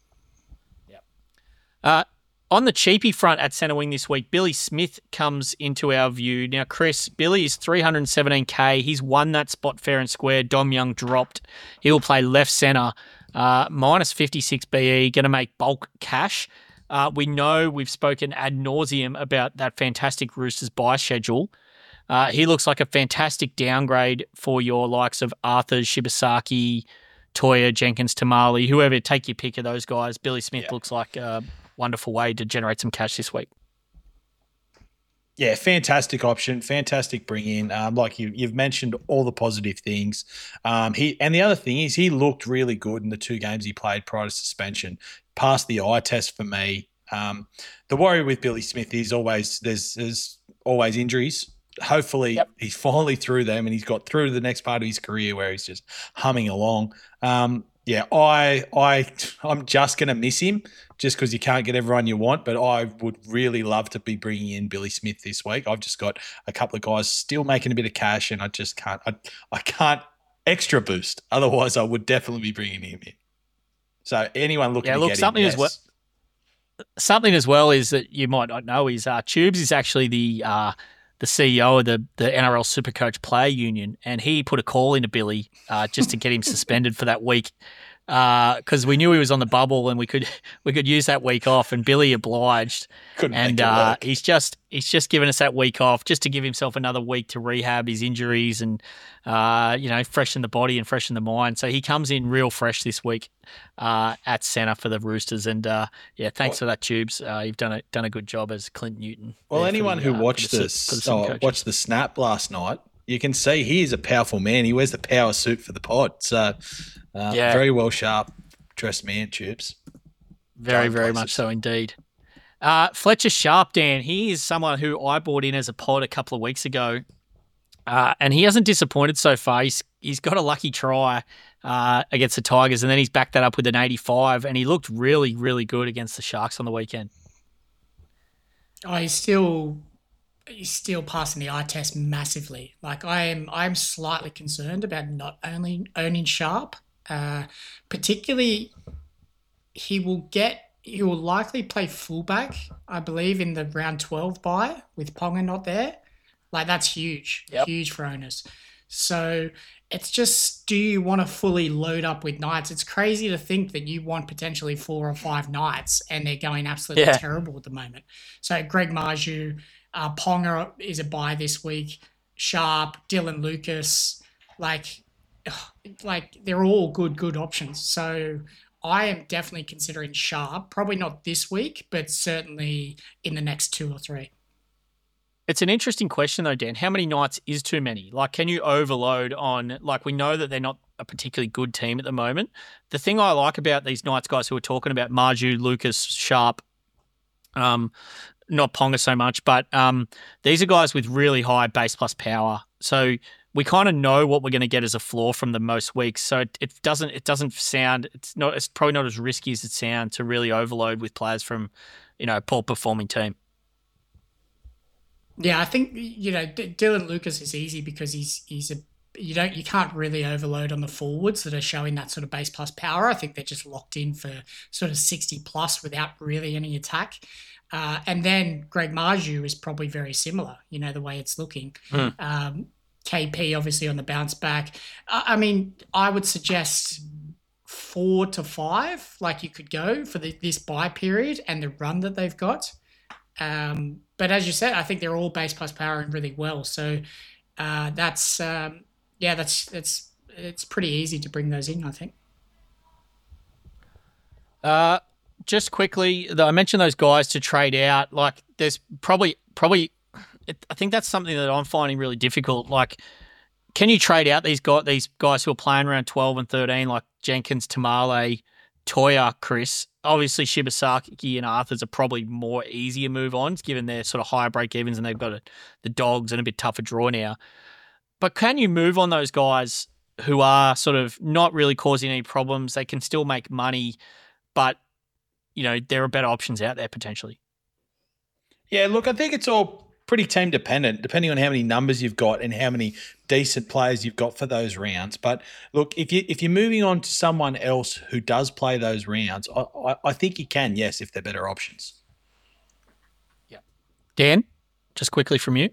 Yeah. On the cheapie front at centre wing this week, Billy Smith comes into our view. Now, Chris, Billy is 317K. He's won that spot fair and square. Dom Young dropped. He will play left centre, minus 56 BE, going to make bulk cash. We know we've spoken ad nauseum about that fantastic Roosters buy schedule. He looks like a fantastic downgrade for your likes of Arthur, Shibasaki, Toya, Jenkins, Tamale, whoever. Take your pick of those guys. Billy Smith looks like a wonderful way to generate some cash this week. Yeah, fantastic option, fantastic bring in. Like you've mentioned all the positive things. And the other thing is he looked really good in the 2 games he played prior to suspension. Passed the eye test for me. The worry with Billy Smith is there's always injuries. Hopefully he's finally through them and he's got through to the next part of his career where he's just humming along. I'm just going to miss him just because you can't get everyone you want, but I would really love to be bringing in Billy Smith this week. I've just got a couple of guys still making a bit of cash and I just can't. I can't extra boost. Otherwise, I would definitely be bringing him in. So anyone looking to get something him, as well. Something as well is that you might not know is Tubes is actually the CEO of the NRL Supercoach Player Union, and he put a call into Billy just to get him suspended for that week. because we knew he was on the bubble and we could use that week off, and Billy obliged. Couldn't and make it work. he's just given us that week off just to give himself another week to rehab his injuries and freshen the body and freshen the mind. So he comes in real fresh this week at centre for the Roosters, and thanks for that, Tubes. You've done a good job as Clint Newton. Well, anyone who watched watched the snap last night, you can see he is a powerful man. He wears the power suit for the pod. So, very well sharp dressed man, Tubes. Very, very much so indeed. Fletcher Sharp, Dan, he is someone who I brought in as a pod a couple of weeks ago, and he hasn't disappointed so far. He's got a lucky try against the Tigers, and then he's backed that up with an 85, and he looked really, really good against the Sharks on the weekend. Oh, he's still passing the eye test massively. Like I'm slightly concerned about not only owning Sharp, particularly he will likely play fullback, I believe, in the round 12 bye with Ponga not there. Like that's huge, huge for owners. So it's just, do you want to fully load up with Knights? It's crazy to think that you want potentially 4 or 5 Knights and they're going absolutely terrible at the moment. So Greg Marju, Ponga is a bye this week. Sharp, Dylan Lucas, like they're all good options. So I am definitely considering Sharp. Probably not this week, but certainly in the next 2 or 3. It's an interesting question though, Dan. How many Knights is too many? Like, can you overload on? Like, we know that they're not a particularly good team at the moment. The thing I like about these Knights guys who are talking about Marju, Lucas, Sharp, not Ponga so much, but these are guys with really high base plus power. So we kind of know what we're going to get as a floor from them most weeks. So it doesn't sound, it's probably not as risky as it sounds to really overload with players from, a poor performing team. Yeah, I think Dylan Lucas is easy because you can't really overload on the forwards that are showing that sort of base plus power. I think they're just locked in for sort of 60 plus without really any attack. And then Greg Marju is probably very similar, the way it's looking. KP obviously on the bounce back. I mean, I would suggest 4 to 5, like you could go for this bye period and the run that they've got. But as you said, I think they're all base plus power and really well. So it's pretty easy to bring those in, I think. Just quickly, I mentioned those guys to trade out. Like, there's probably. I think that's something that I'm finding really difficult. Like, can you trade out these guys who are playing around 12 and 13, like Jenkins, Tamale, Toya, Chris? Obviously, Shibasaki and Arthurs are probably more easier move ons given their sort of higher break evens and they've got the Dogs and a bit tougher draw now. But can you move on those guys who are sort of not really causing any problems? They can still make money, but there are better options out there potentially. Yeah, look, I think it's all pretty team dependent, depending on how many numbers you've got and how many decent players you've got for those rounds. But look, if you're moving on to someone else who does play those rounds, I think you can, yes, if they're better options. Yeah. Dan, just quickly from you.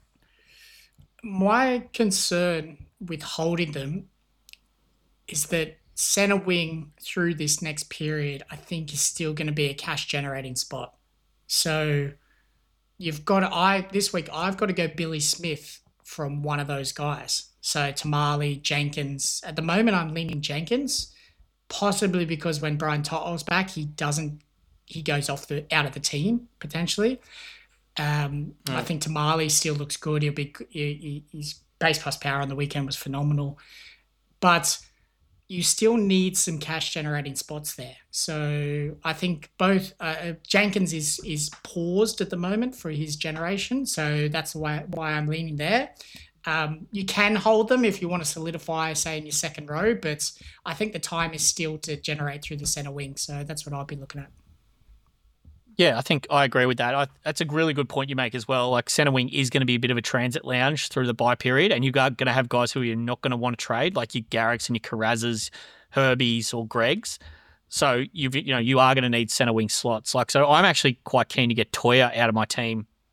My concern with holding them is that centre wing through this next period, I think, is still going to be a cash generating spot. So this week I've got to go Billy Smith from one of those guys. So Tamale, Jenkins. At the moment I'm leaning Jenkins, possibly because when Brian Tottle's back, he goes out of the team potentially. I think Tamale still looks good. His base plus power on the weekend was phenomenal, but you still need some cash generating spots there. So I think both Jenkins is paused at the moment for his generation. So that's why I'm leaning there. You can hold them if you want to solidify, say, in your second row, but I think the time is still to generate through the centre wing. So that's what I'll be looking at. Yeah, I think I agree with that. That's a really good point you make as well. Like, centre wing is going to be a bit of a transit lounge through the bye period, and you're going to have guys who you're not going to want to trade, like your Garricks and your Carrazzas, Herbies or Gregs. So you are going to need centre wing slots. Like, so I'm actually quite keen to get Toya out of my team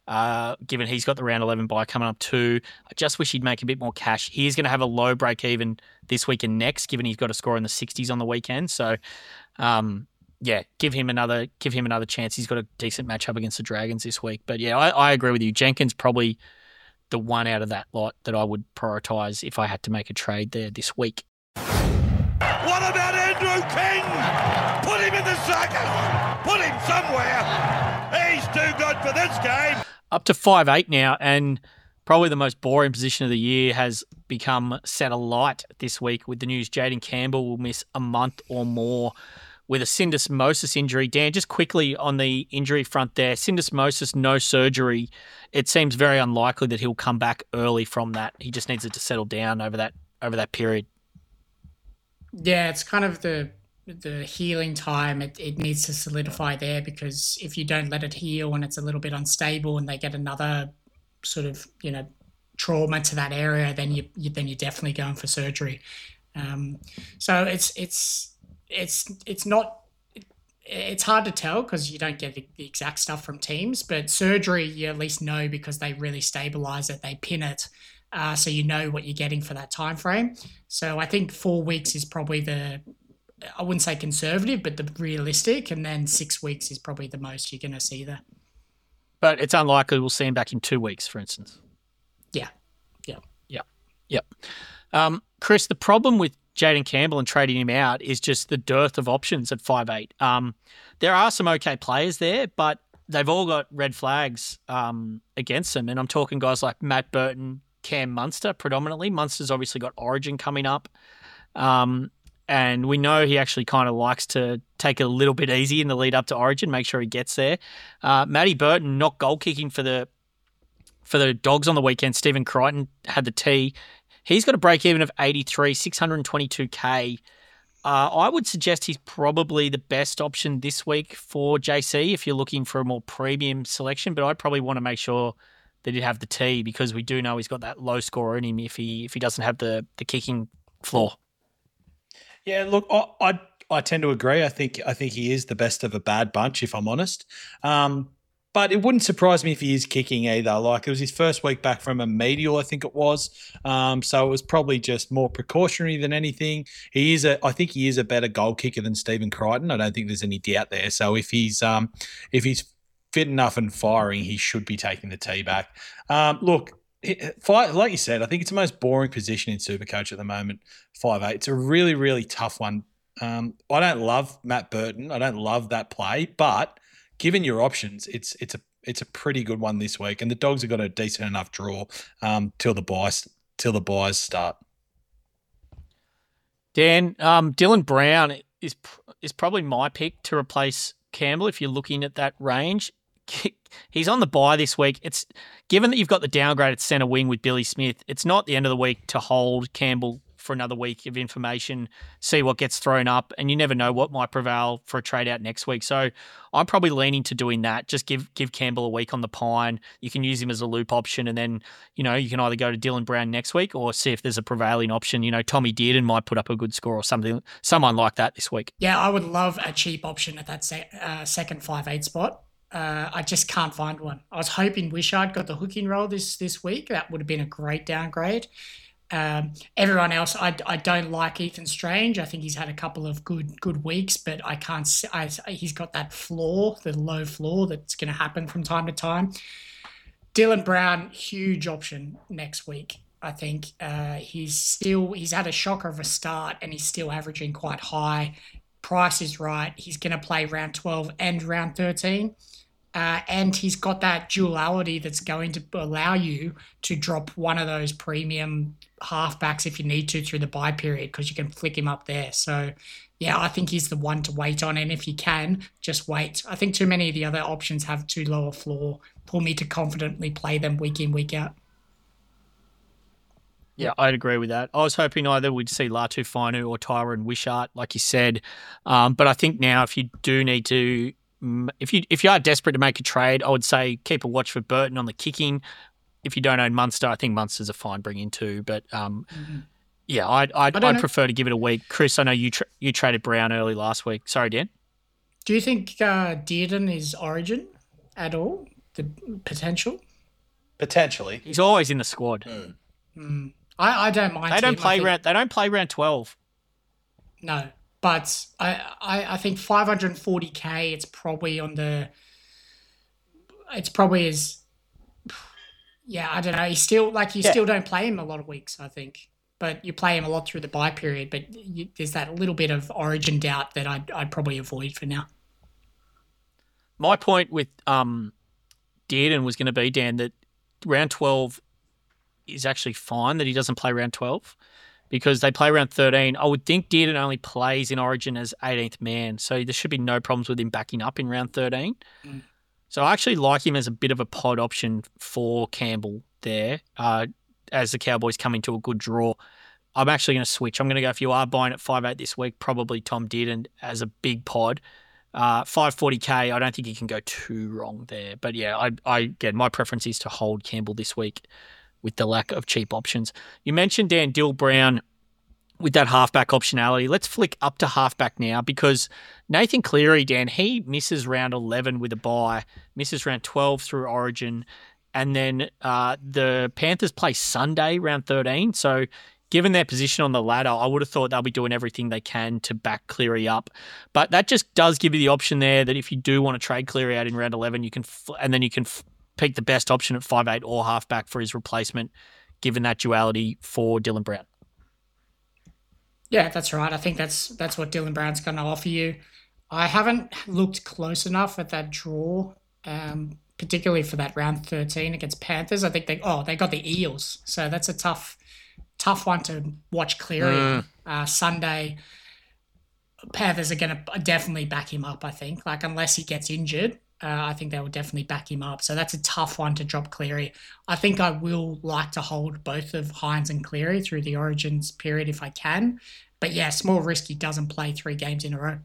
given he's got the round 11 bye coming up too. I just wish he'd make a bit more cash. He is going to have a low break even this week and next, given he's got a score in the 60s on the weekend. So, give him another chance. He's got a decent matchup against the Dragons this week. But yeah, I agree with you. Jenkins probably the one out of that lot that I would prioritise if I had to make a trade there this week. What about Andrew King? Put him in the circus. Put him somewhere. He's too good for this game. Up to 5'8" now, and probably the most boring position of the year has become set alight this week with the news Jayden Campbell will miss a month or more with a syndesmosis injury. Dan, just quickly on the injury front there, syndesmosis, no surgery. It seems very unlikely that he'll come back early from that. He just needs it to settle down over that period. Yeah, it's kind of the healing time. It needs to solidify there, because if you don't let it heal and it's a little bit unstable and they get another sort of, trauma to that area, then you're definitely going for surgery. So it's hard to tell because you don't get the exact stuff from teams, but surgery you at least know because they really stabilize it, they pin it, so you know what you're getting for that time frame. So I think 4 weeks is probably I wouldn't say conservative, but the realistic, and then 6 weeks is probably the most you're going to see there. But it's unlikely we'll see him back in 2 weeks, for instance. Yeah. Chris, the problem with Jayden Campbell and trading him out is just the dearth of options at 5'8". There are some okay players there, but they've all got red flags against them. And I'm talking guys like Matt Burton, Cam Munster predominantly. Munster's obviously got Origin coming up. And we know he actually kind of likes to take it a little bit easy in the lead up to Origin, make sure he gets there. Matty Burton not goal kicking for the Dogs on the weekend. Stephen Crichton had the tee. He's got a break even of 83, 622K. I would suggest he's probably the best option this week for JC if you're looking for a more premium selection, but I'd probably want to make sure that he'd have the tee, because we do know he's got that low score in him if he doesn't have the kicking floor. Yeah, look, I tend to agree. I think he is the best of a bad bunch, if I'm honest. But it wouldn't surprise me if he is kicking either. Like, it was his first week back from a medial, I think it was. So it was probably just more precautionary than anything. I think he is a better goal kicker than Stephen Crichton. I don't think there's any doubt there. So if he's fit enough and firing, he should be taking the tee back. Look, like you said, I think it's the most boring position in Supercoach at the moment, 5'8". It's a really, really tough one. I don't love Matt Burton. I don't love that play, but given your options, it's a pretty good one this week, and the Dogs have got a decent enough draw till the buys start. Dan, Dylan Brown is probably my pick to replace Campbell if you're looking at that range. He's on the bye this week. It's given that you've got the downgrade at centre wing with Billy Smith, it's not the end of the week to hold Campbell for another week of information, see what gets thrown up, and you never know what might prevail for a trade out next week. So I'm probably leaning to doing that. Just give Campbell a week on the pine. You can use him as a loop option, and then, you can either go to Dylan Brown next week or see if there's a prevailing option. Tommy Dearden might put up a good score or someone like that this week. Yeah, I would love a cheap option at that second 5'8" spot. I just can't find one. I was hoping Wishart got the hooking role this week. That would have been a great downgrade. Everyone else, I don't like Ethan Strange. I think he's had a couple of good weeks, but I can't. He's got that floor, the low floor that's going to happen from time to time. Dylan Brown, huge option next week. I think he's had a shocker of a start, and he's still averaging quite high. Price is right. He's going to play round 12 and round 13. And he's got that duality that's going to allow you to drop one of those premium halfbacks if you need to through the bye period, because you can flick him up there. So, yeah, I think he's the one to wait on. And if you can, just wait. I think too many of the other options have too low a floor for me to confidently play them week in, week out. Yeah, I'd agree with that. I was hoping either we'd see Latu Fainu or Tyron Wishart, like you said. But I think now if you do need to, if you are desperate to make a trade, I would say keep a watch for Burton on the kicking. If you don't own Munster, I think Munster's a fine bring in too. But yeah, I'd prefer to give it a week. Chris, I know you traded Brown early last week. Sorry, Dan. Do you think Dearden is Origin at all? the potential. Potentially. He's always in the squad. I don't mind. They don't play round 12. No, but I think 540K. It's probably as. Yeah, I don't know. He's still still don't play him a lot of weeks, I think. But you play him a lot through the bye period. But there's that little bit of origin doubt that I'd probably avoid for now. My point with Dearden was going to be, Dan, that round 12 is actually fine that he doesn't play round 12 because they play round 13. I would think Dearden only plays in Origin as 18th man, so there should be no problems with him backing up in round 13. So I actually like him as a bit of a pod option for Campbell there as the Cowboys come into a good draw. I'm actually going to switch. I'm going to go, if you are buying at 5.8 this week, probably Tom Dearden as a big pod. 540K, I don't think you can go too wrong there. But yeah, again, my preference is to hold Campbell this week with the lack of cheap options. You mentioned, Dan, Dill Brown with that halfback optionality. Let's flick up to halfback now because Nathan Cleary, Dan, he misses round 11 with a bye, misses round 12 through Origin, and then the Panthers play Sunday, round 13. So given their position on the ladder, I would have thought they'll be doing everything they can to back Cleary up. But that just does give you the option there that if you do want to trade Cleary out in round 11, you can pick the best option at 5'8" or halfback for his replacement, given that duality for Dylan Brown. Yeah, that's right. I think that's what Dylan Brown's going to offer you. I haven't looked close enough at that draw, particularly for that round 13 against Panthers. I think they got the Eels, so that's a tough one to watch Cleary. Sunday, Panthers are going to definitely back him up, I think. Like, unless he gets injured, I think they will definitely back him up. So that's a tough one to drop Cleary. I think I will like to hold both of Hines and Cleary through the Origins period if I can. But yeah, small risk he doesn't play 3 games in a row.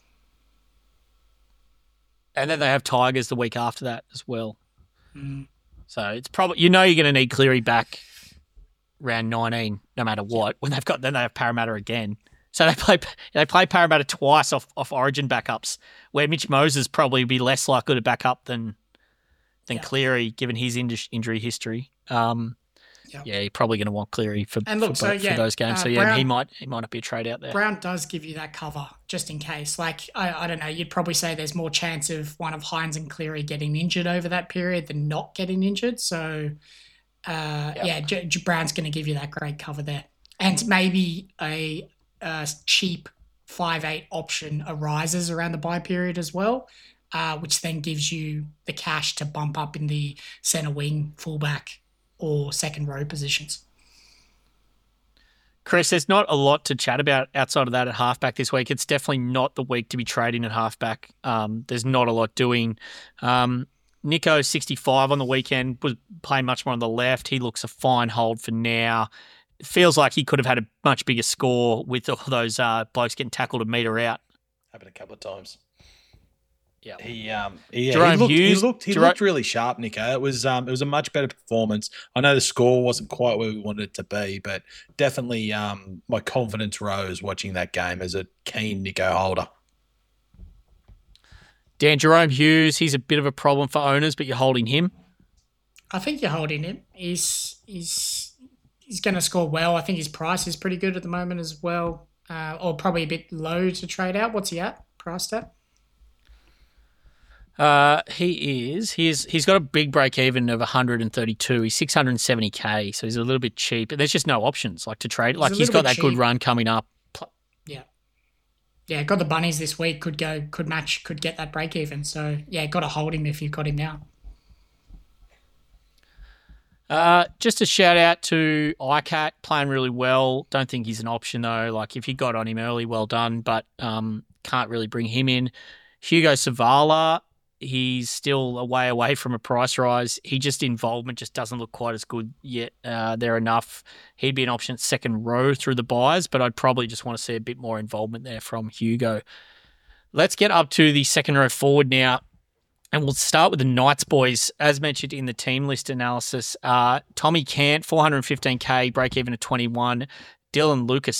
And then they have Tigers the week after that as well. So it's probably, you're going to need Cleary back round 19 no matter what. When they have Parramatta again. So they play Parramatta twice off Origin backups, where Mitch Moses probably would be less likely to back up than Cleary, given his injury history. You're probably going to want Cleary for those games. So Brown, he might not be a trade out there. Brown does give you that cover just in case. Like, I don't know, you'd probably say there's more chance of one of Hines and Cleary getting injured over that period than not getting injured. So Brown's going to give you that great cover there, and maybe a cheap 5'8" option arises around the bye period as well, which then gives you the cash to bump up in the centre wing, fullback, or second row positions. Chris, there's not a lot to chat about outside of that at halfback this week. It's definitely not the week to be trading at halfback. There's not a lot doing. Nico, 65 on the weekend, was playing much more on the left. He looks a fine hold for now. It feels like he could have had a much bigger score with all those blokes getting tackled a metre out. Happened a couple of times. Yeah, he looked really sharp, Nico. It was a much better performance. I know the score wasn't quite where we wanted it to be, but definitely my confidence rose watching that game as a keen Nico holder. Dan, Jerome Hughes, he's a bit of a problem for owners, but you're holding him. I think you're holding him. He's going to score well. I think his price is pretty good at the moment as well, or probably a bit low to trade out. What's he at? Priced at? He's got a big break even of 132. He's 670K, so he's a little bit cheap. There's just no options like to trade. Like he's got that cheap. Good run coming up. Yeah, got the bunnies this week. Could get that break even. So yeah, got to hold him if you've got him now. Just a shout out to ICAT, playing really well. Don't think he's an option though. Like if you got on him early, well done, but can't really bring him in. Hugo Savala, he's still a way away from a price rise. Involvement just doesn't look quite as good yet there enough. He'd be an option at second row through the buys, but I'd probably just want to see a bit more involvement there from Hugo. Let's get up to the second row forward now, and we'll start with the Knights boys. As mentioned in the team list analysis, Tommy Cant, 415K, break even at 21. Dylan Lucas,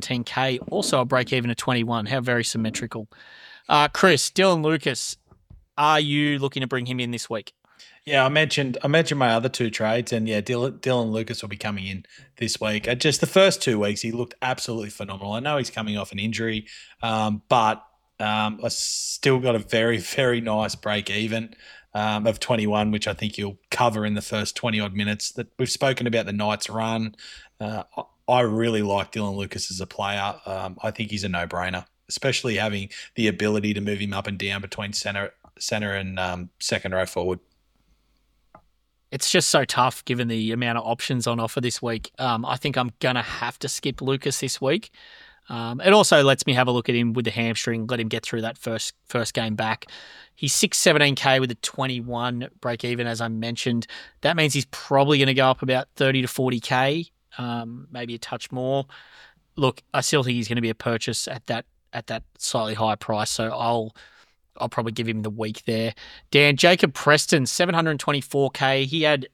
617K, also a break even at 21. How very symmetrical. Chris, Dylan Lucas, are you looking to bring him in this week? Yeah, I mentioned my other two trades, and yeah, Dylan Lucas will be coming in this week. Just the first 2 weeks, he looked absolutely phenomenal. I know he's coming off an injury, but I still got a very, very nice break even of 21, which I think you'll cover in the first 20 odd minutes. That we've spoken about the Knights run. I really like Dylan Lucas as a player. I think he's a no-brainer, especially having the ability to move him up and down between center and second row forward. It's just so tough given the amount of options on offer this week. I think I'm going to have to skip Lucas this week. It also lets me have a look at him with the hamstring, let him get through that first game back. He's 617K with a 21 break even, as I mentioned. That means he's probably going to go up about 30 to 40K, maybe a touch more. Look, I still think he's going to be a purchase at that slightly higher price, so I'll probably give him the week there. Dan, Jacob Preston, 724K.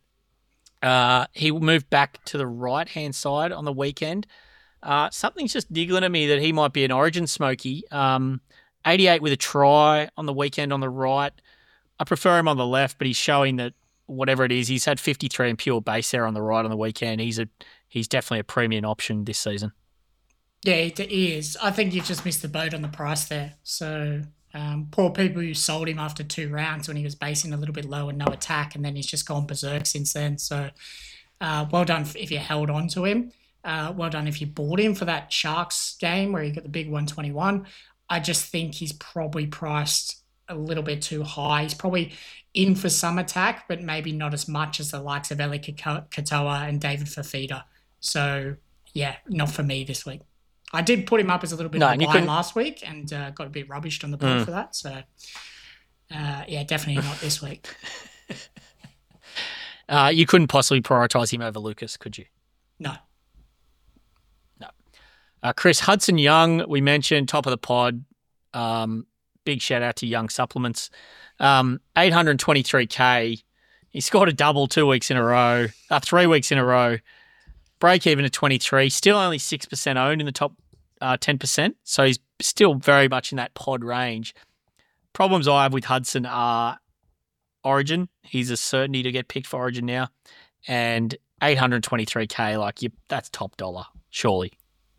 He moved back to the right-hand side on the weekend. Something's just niggling at me that he might be an Origin smoky. 88 with a try on the weekend on the right. I prefer him on the left, but he's showing that whatever it is, he's had 53 in pure base there on the right on the weekend. He's definitely a premium option this season. Yeah, he is. I think you've just missed the boat on the price there. So poor people who sold him after 2 rounds when he was basing a little bit low and no attack, and then he's just gone berserk since then. So well done if you held on to him. Well done if you bought him for that Sharks game where you got the big 121. I just think he's probably priced a little bit too high. He's probably in for some attack, but maybe not as much as the likes of Eli Katoa and David Fafita. So, yeah, not for me this week. I did put him up as a little bit of a buy last week and got a bit rubbished on the board for that. So, yeah, definitely not this week. You couldn't possibly prioritise him over Lucas, could you? No. Chris Hudson-Young, we mentioned, top of the pod. Big shout out to Young Supplements. 823K. He scored a double 2 weeks in a row, 3 weeks in a row. Break even at 23. Still only 6% owned in the top 10%. So he's still very much in that pod range. Problems I have with Hudson are Origin. He's a certainty to get picked for Origin now. And 823K, that's top dollar, surely.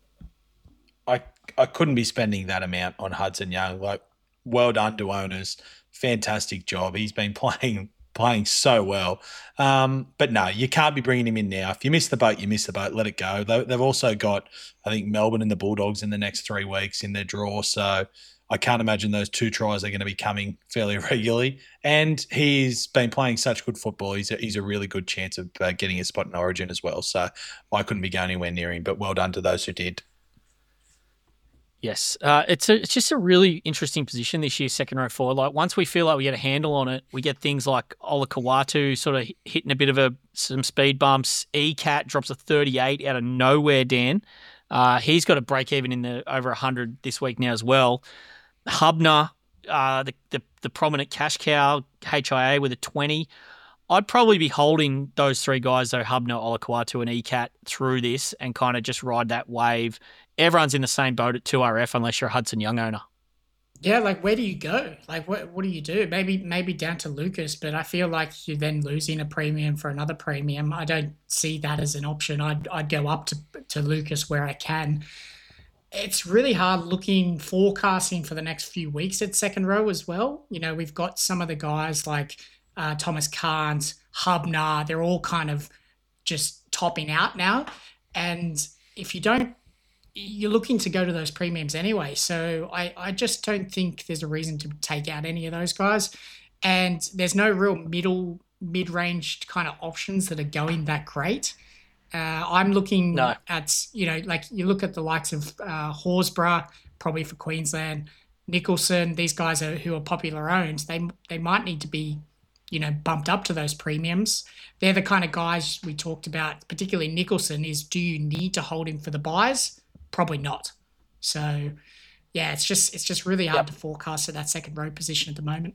I couldn't be spending that amount on Hudson Young. Well done to owners. Fantastic job. He's been playing so well. But no, you can't be bringing him in now. If you miss the boat, you miss the boat. Let it go. They've also got, I think, Melbourne and the Bulldogs in the next 3 weeks in their draw. So I can't imagine those 2 tries are going to be coming fairly regularly. And he's been playing such good football. He's a really good chance of getting a spot in Origin as well. So I couldn't be going anywhere near him. But well done to those who did. Yes, it's just a really interesting position this year, second row forward. Once we feel like we get a handle on it, we get things like Ola Kawatu sort of hitting a bit of some speed bumps. ECAT drops a 38 out of nowhere, Dan. He's got a break even in the over 100 this week now as well. Hubner, the prominent cash cow, HIA with a 20. I'd probably be holding those 3 guys, though, Hubner, Ola Kawatu and ECAT through this and kind of just ride that wave. Everyone's in the same boat at 2RF unless you're a Hudson Young owner. Yeah, where do you go? What do you do? Maybe down to Lucas, but I feel like you're then losing a premium for another premium. I don't see that as an option. I'd go up to Lucas where I can. It's really hard forecasting for the next few weeks at second row as well. You know, we've got some of the guys like Thomas Carnes, Hubner, they're all kind of just topping out now. And if you don't, you're looking to go to those premiums anyway. So I just don't think there's a reason to take out any of those guys. And there's no real mid-range kind of options that are going that great. I'm looking at, you look at the likes of Horsburgh, probably for Queensland, Nicholson, these guys who are popular owned, they might need to be, bumped up to those premiums. They're the kind of guys we talked about, particularly Nicholson, is do you need to hold him for the buys? Probably not. So, yeah, it's just really hard to forecast at that second row position at the moment.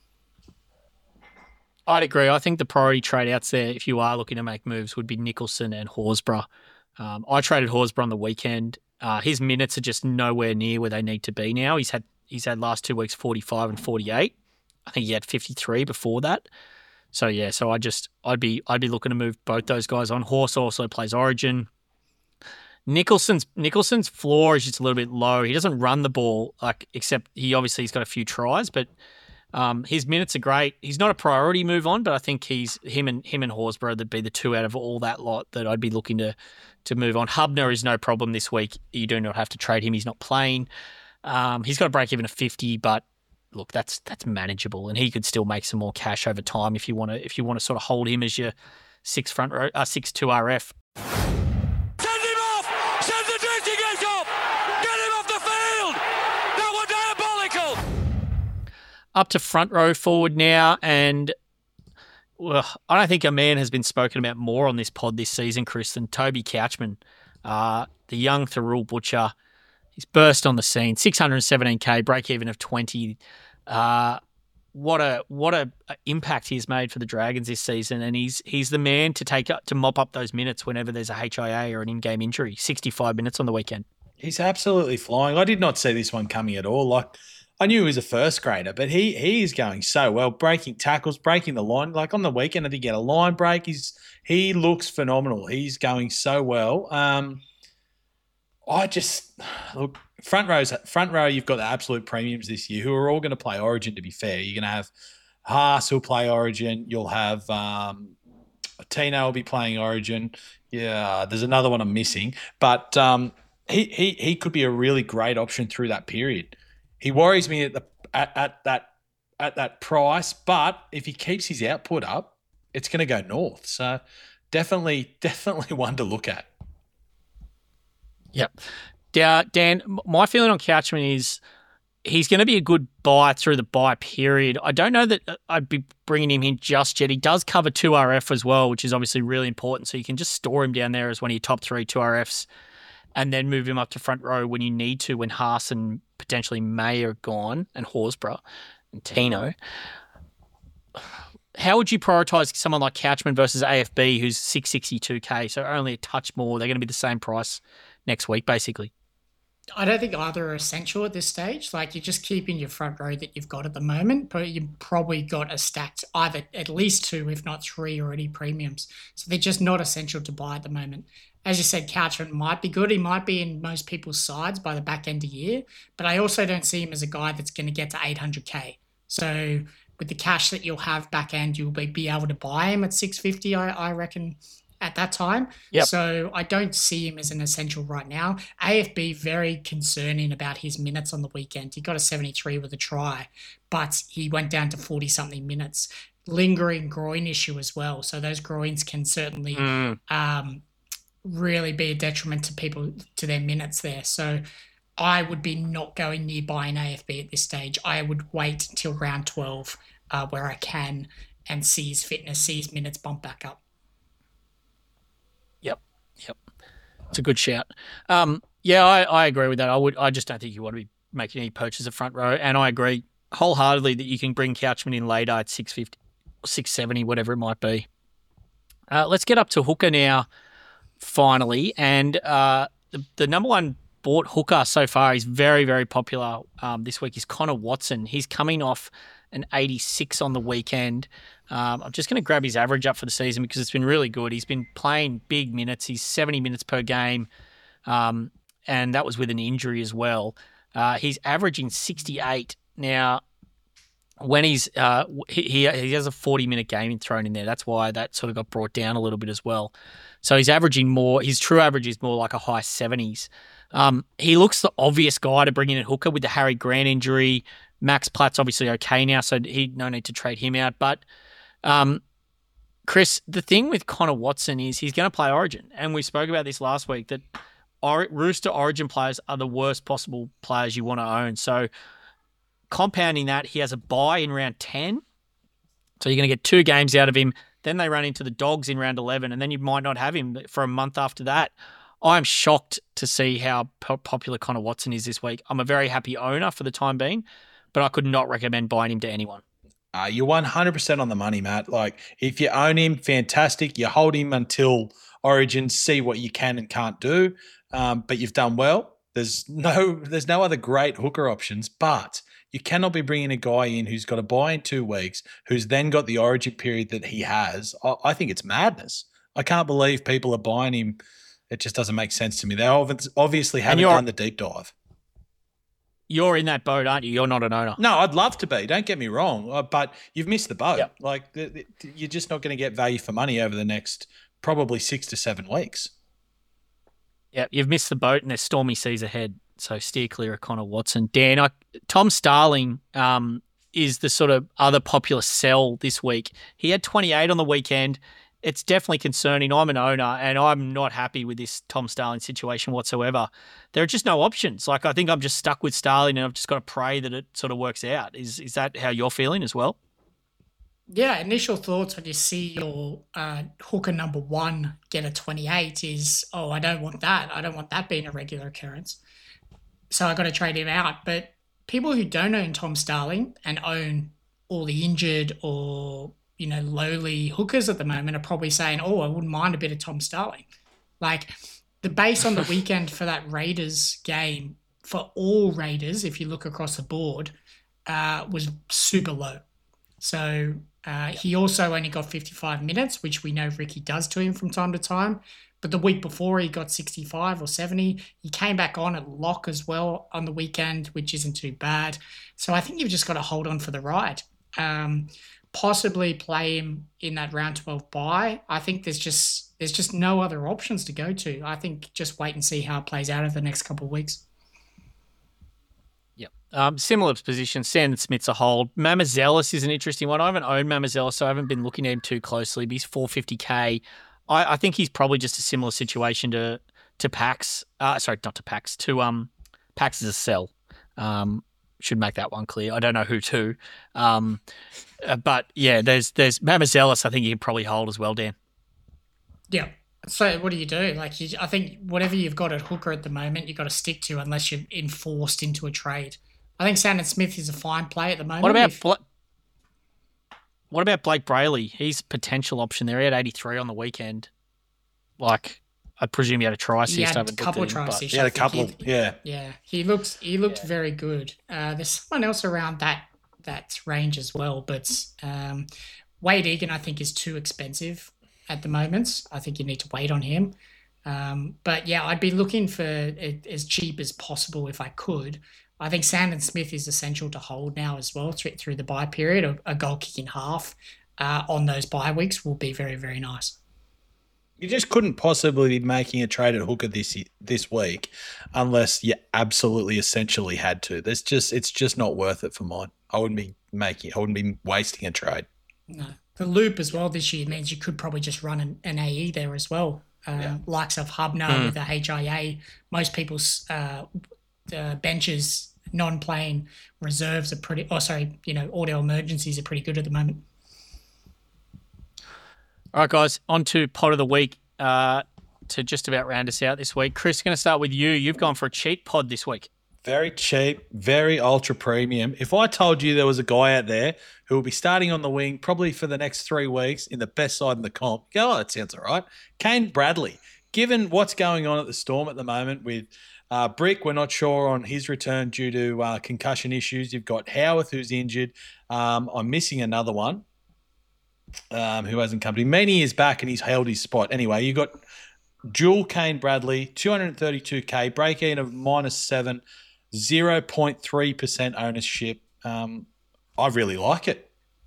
I'd agree. I think the priority trade outs there, if you are looking to make moves, would be Nicholson and Horsburgh. I traded Horsburgh on the weekend. His minutes are just nowhere near where they need to be now. He's had last 2 weeks 45 and 48. I think he had 53 before that. So yeah, I'd be looking to move both those guys on. Horse also plays Origin. Nicholson's floor is just a little bit low. He doesn't run the ball, except he's got a few tries, but his minutes are great. He's not a priority move on, but I think him and Horsburgh would be the two out of all that lot that I'd be looking to move on. Hubner is no problem this week. You do not have to trade him. He's not playing. He's got a break even of 50, but look, that's manageable, and he could still make some more cash over time if you want to sort of hold him as your 6-2 RF. Send him off! Send the dirty gate off! Get him off the field! That was diabolical! Up to front row forward now, and I don't think a man has been spoken about more on this pod this season, Chris, than Toby Couchman, the young Thurul Butcher. He's burst on the scene, 617k, break even of 20. What a impact he's made for the Dragons this season, and he's the man to mop up those minutes whenever there's a HIA or an in-game injury. 65 minutes on the weekend. He's absolutely flying. I did not see this one coming at all. Like, I knew he was a first grader, but he is going so well, breaking tackles, breaking the line. Like on the weekend, I think he had a line break. He looks phenomenal. He's going so well. Look, front row, you've got the absolute premiums this year who are all going to play Origin, to be fair. You're going to have Haas who'll play Origin. You'll have Tino will be playing Origin. Yeah, there's another one I'm missing. But he could be a really great option through that period. He worries me at that price, but if he keeps his output up, it's going to go north. So definitely one to look at. Yep. Dan, my feeling on Couchman is he's going to be a good buy through the buy period. I don't know that I'd be bringing him in just yet. He does cover 2RF as well, which is obviously really important. So you can just store him down there as one of your top 3 2RFs and then move him up to front row when you need to, when Haas and potentially May are gone and Horsburgh and Tino. How would you prioritise someone like Couchman versus AFB, who's 662k, so only a touch more? They're going to be the same price next week, basically. I don't think either are essential at this stage. Like, you're just keeping your front row that you've got at the moment, but you've probably got a stacked either at least 2, if not 3 already premiums. So they're just not essential to buy at the moment. As you said, Couchman might be good. He might be in most people's sides by the back end of the year, but I also don't see him as a guy that's going to get to 800k. So with the cash that you'll have back end, you'll be able to buy him at 650, I reckon, at that time. Yep. So I don't see him as an essential right now. AFB, very concerning about his minutes on the weekend. He got a 73 with a try, but he went down to 40-something minutes. Lingering groin issue as well. So those groins can certainly really be a detriment to people, to their minutes there. So I would be not going near buying AFB at this stage. I would wait until round 12 where I can and see his fitness, see his minutes bump back up. Yep. It's a good shout. I agree with that. I just don't think you want to be making any purchase of front row. And I agree wholeheartedly that you can bring Couchman in later at 650, 670, whatever it might be. Let's get up to hooker now, finally. And the number one bought hooker so far, he's very, very popular this week, is Connor Watson. He's coming off an 86 on the weekend. I'm just going to grab his average up for the season because it's been really good. He's been playing big minutes. He's 70 minutes per game, and that was with an injury as well. He's averaging 68. Now, when he has a 40-minute game thrown in there. That's why that sort of got brought down a little bit as well. So he's averaging more. His true average is more like a high 70s. He looks the obvious guy to bring in at hooker with the Harry Grant injury. Max Platt's obviously okay now, so no need to trade him out. But Chris, the thing with Connor Watson is he's going to play Origin, and we spoke about this last week, that Rooster Origin players are the worst possible players you want to own. So compounding that, he has a bye in round 10, so you're going to get 2 games out of him. Then they run into the Dogs in round 11, and then you might not have him for a month after that. I'm shocked to see how popular Connor Watson is this week. I'm a very happy owner for the time being, but I could not recommend buying him to anyone. You're 100% on the money, Matt. Like, if you own him, fantastic. You hold him until Origin, see what you can and can't do. But you've done well. There's no other great hooker options, but You cannot be bringing a guy in who's got a buy in 2 weeks, who's then got the origin period that he has. I think it's madness. I can't believe people are buying him. It just doesn't make sense to me. They obviously haven't done the deep dive. You're in that boat, aren't you? You're not an owner. No, I'd love to be. Don't get me wrong, but you've missed the boat. Yep. Like you're just not going to get value for money over the next probably 6 to 7 weeks. Yeah, you've missed the boat, and there's stormy seas ahead. So steer clear of Connor Watson. Dan, Tom Starling is the sort of other popular sell this week. He had 28 on the weekend. It's definitely concerning. I'm an owner, and I'm not happy with this Tom Starling situation whatsoever. There are just no options. Like, I think I'm just stuck with Starling, and I've just got to pray that it sort of works out. Is that how you're feeling as well? Yeah, initial thoughts when you see your hooker number 1 get a 28 is, I don't want that. I don't want that being a regular occurrence. So I got to trade him out. But people who don't own Tom Starling and own all the injured or, lowly hookers at the moment are probably saying, I wouldn't mind a bit of Tom Starling. Like, the base on the weekend for that Raiders game, for all Raiders, if you look across the board, was super low. So he also only got 55 minutes, which we know Ricky does to him from time to time. But the week before, he got 65 or 70. He came back on at lock as well on the weekend, which isn't too bad. So I think you've just got to hold on for the ride. Possibly play him in that round 12 bye. I think there's just no other options to go to. I think just wait and see how it plays out over the next couple of weeks. Yep. Similar position. Sandon Smith's a hold. Mamazelis is an interesting one. I haven't owned Mamazelis, so I haven't been looking at him too closely. But he's $450K. I think he's probably just a similar situation to Pax. Sorry, not to Pax. To Pax is a sell. Should make that one clear. I don't know who to. But yeah, there's Mamazelis. I think you can probably hold as well, Dan. Yeah. So what do you do? Like, I think whatever you've got at hooker at the moment, you've got to stick to unless you're enforced into a trade. I think Sandon Smith is a fine play at the moment. What about Blake Brayley? He's a potential option there. He had 83 on the weekend. Like, I presume he had a try assist. He had a couple of try assists. He had a couple, yeah. Yeah, he looked very good. There's someone else around that range as well, but Wade Egan, I think, is too expensive at the moment. I think you need to wait on him. But yeah, I'd be looking for it as cheap as possible if I could. I think Sandon Smith is essential to hold now as well through the bye period. A goal kick in half on those bye weeks will be very, very nice. You just couldn't possibly be making a trade at hooker this week unless you absolutely essentially had to. It's just not worth it for mine. I wouldn't be wasting a trade. No. The loop as well this year means you could probably just run an AE there as well. Likes of Hubner with the HIA. Most people's benches, non-playing reserves are pretty, audio emergencies are pretty good at the moment. All right, guys, on to pod of the week to just about round us out this week. Chris, going to start with you. You've gone for a cheap pod this week. Very cheap, very ultra premium. If I told you there was a guy out there who will be starting on the wing probably for the next 3 weeks in the best side in the comp, you go, that sounds all right. Kane Bradley, given what's going on at the Storm at the moment with Brick, we're not sure on his return due to concussion issues. You've got Howarth, who's injured. I'm missing another one who hasn't come to him. Meany is back and he's held his spot. Anyway, you got dual Kane Bradley, 232K, break-in of -7, 0.3% ownership. I really like it.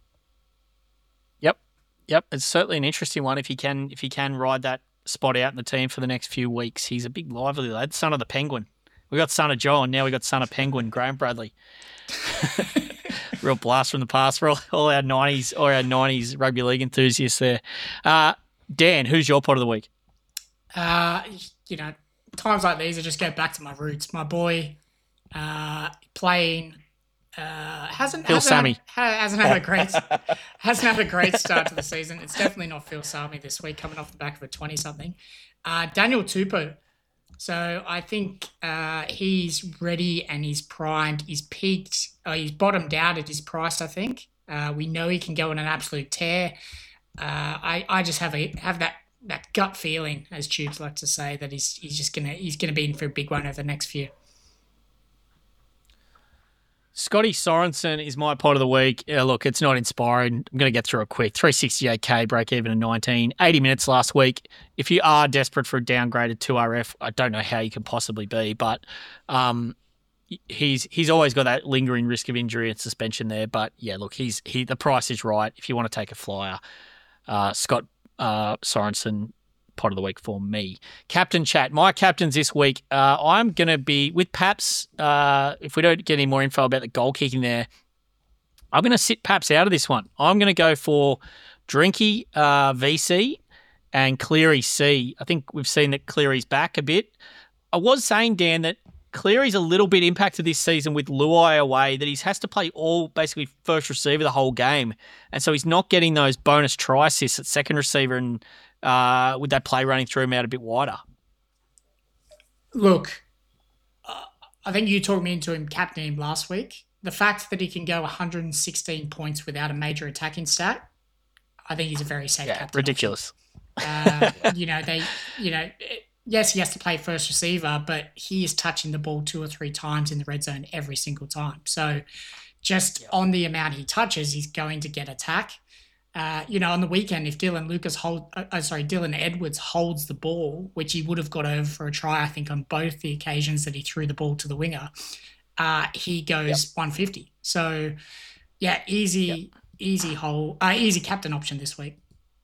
Yep. It's certainly an interesting one if he can ride that spot out in the team for the next few weeks. He's a big lively lad, son of the Penguin. We got son of John, now we got son of Penguin, Graham Bradley. Real blast from the past for all our 90s rugby league enthusiasts there. Dan, who's your pod of the week? Times like these, I just go back to my roots. My boy playing hasn't had a great start to the season. It's definitely not Phil Sami this week, coming off the back of a 20-something. Daniel Tupou. So I think he's ready and he's primed. He's peaked. He's bottomed out at his price, I think. We know he can go on an absolute tear. I just have that gut feeling, as Tubes like to say, that he's gonna be in for a big one over the next few. Scotty Sorensen is my pod of the week. Look, it's not inspiring. I'm going to get through it quick. 368k, break even at 19. 80 minutes last week. If you are desperate for a downgraded 2RF, I don't know how you can possibly be, but he's always got that lingering risk of injury and suspension there. But yeah, look, the price is right. If you want to take a flyer, Scott Sorensen, pod of the week for me. Captain chat. My captains this week. I'm going to be with Paps. If we don't get any more info about the goal kicking there, I'm going to sit Paps out of this one. I'm going to go for Drinky VC and Cleary C. I think we've seen that Cleary's back a bit. I was saying, Dan, that Cleary's a little bit impacted this season with Luai away, that he has to play all basically first receiver the whole game. And so he's not getting those bonus try assists at second receiver and with that play running through him out a bit wider. Look, I think you talked me into him captaining him last week. The fact that he can go 116 points without a major attacking stat, I think he's a very safe captain. Ridiculous. Yes, he has to play first receiver, but he is touching the ball 2 or 3 times in the red zone every single time. So just on the amount he touches, he's going to get attack. On the weekend, if Dylan Edwards holds the ball, which he would have got over for a try, I think, on both the occasions that he threw the ball to the winger, he goes 150. So, yeah, easy captain option this week.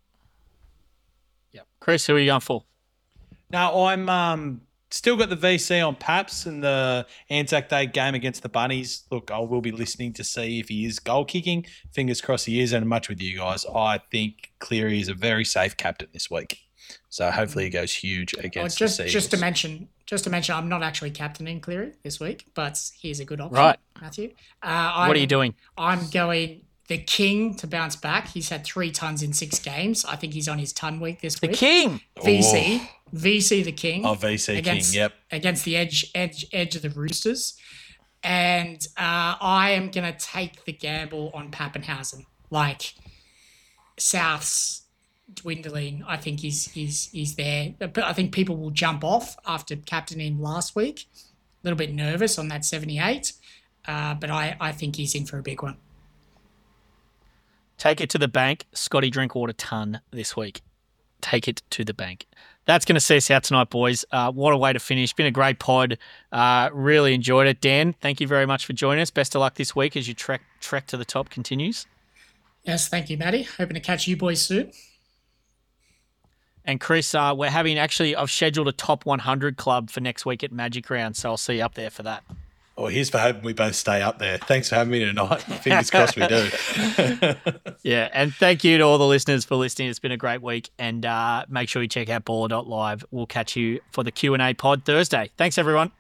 Yep. Chris, who are you going for? No, I'm still got the VC on Paps in the Anzac Day game against the Bunnies. Look, I will be listening to see if he is goal kicking. Fingers crossed he is, and much with you guys. I think Cleary is a very safe captain this week. So hopefully he goes huge against the Seagulls. Just to mention, I'm not actually captaining Cleary this week, but he's a good option, right, Matthew. What are you doing? I'm going the King to bounce back. He's had 3 tons in 6 games. I think he's on his ton week this week. The King! VC. Oh. VC the King. Oh, VC King, yep. Against the edge of the Roosters. And I am going to take the gamble on Pappenhausen. Like, South's dwindling. I think he's there. But I think people will jump off after captaining him last week. A little bit nervous on that 78. But I think he's in for a big one. Take it to the bank. Scotty Drinkwater ton this week. Take it to the bank. That's going to see us out tonight, boys. What a way to finish. Been a great pod. Really enjoyed it. Dan, thank you very much for joining us. Best of luck this week as your trek to the top continues. Yes, thank you, Matty. Hoping to catch you boys soon. And Chris, I've scheduled a top 100 club for next week at Magic Round, so I'll see you up there for that. Well, here's for hoping we both stay up there. Thanks for having me tonight. Fingers crossed we do. Yeah, and thank you to all the listeners for listening. It's been a great week, and make sure you check out baller.live. We'll catch you for the Q&A pod Thursday. Thanks, everyone.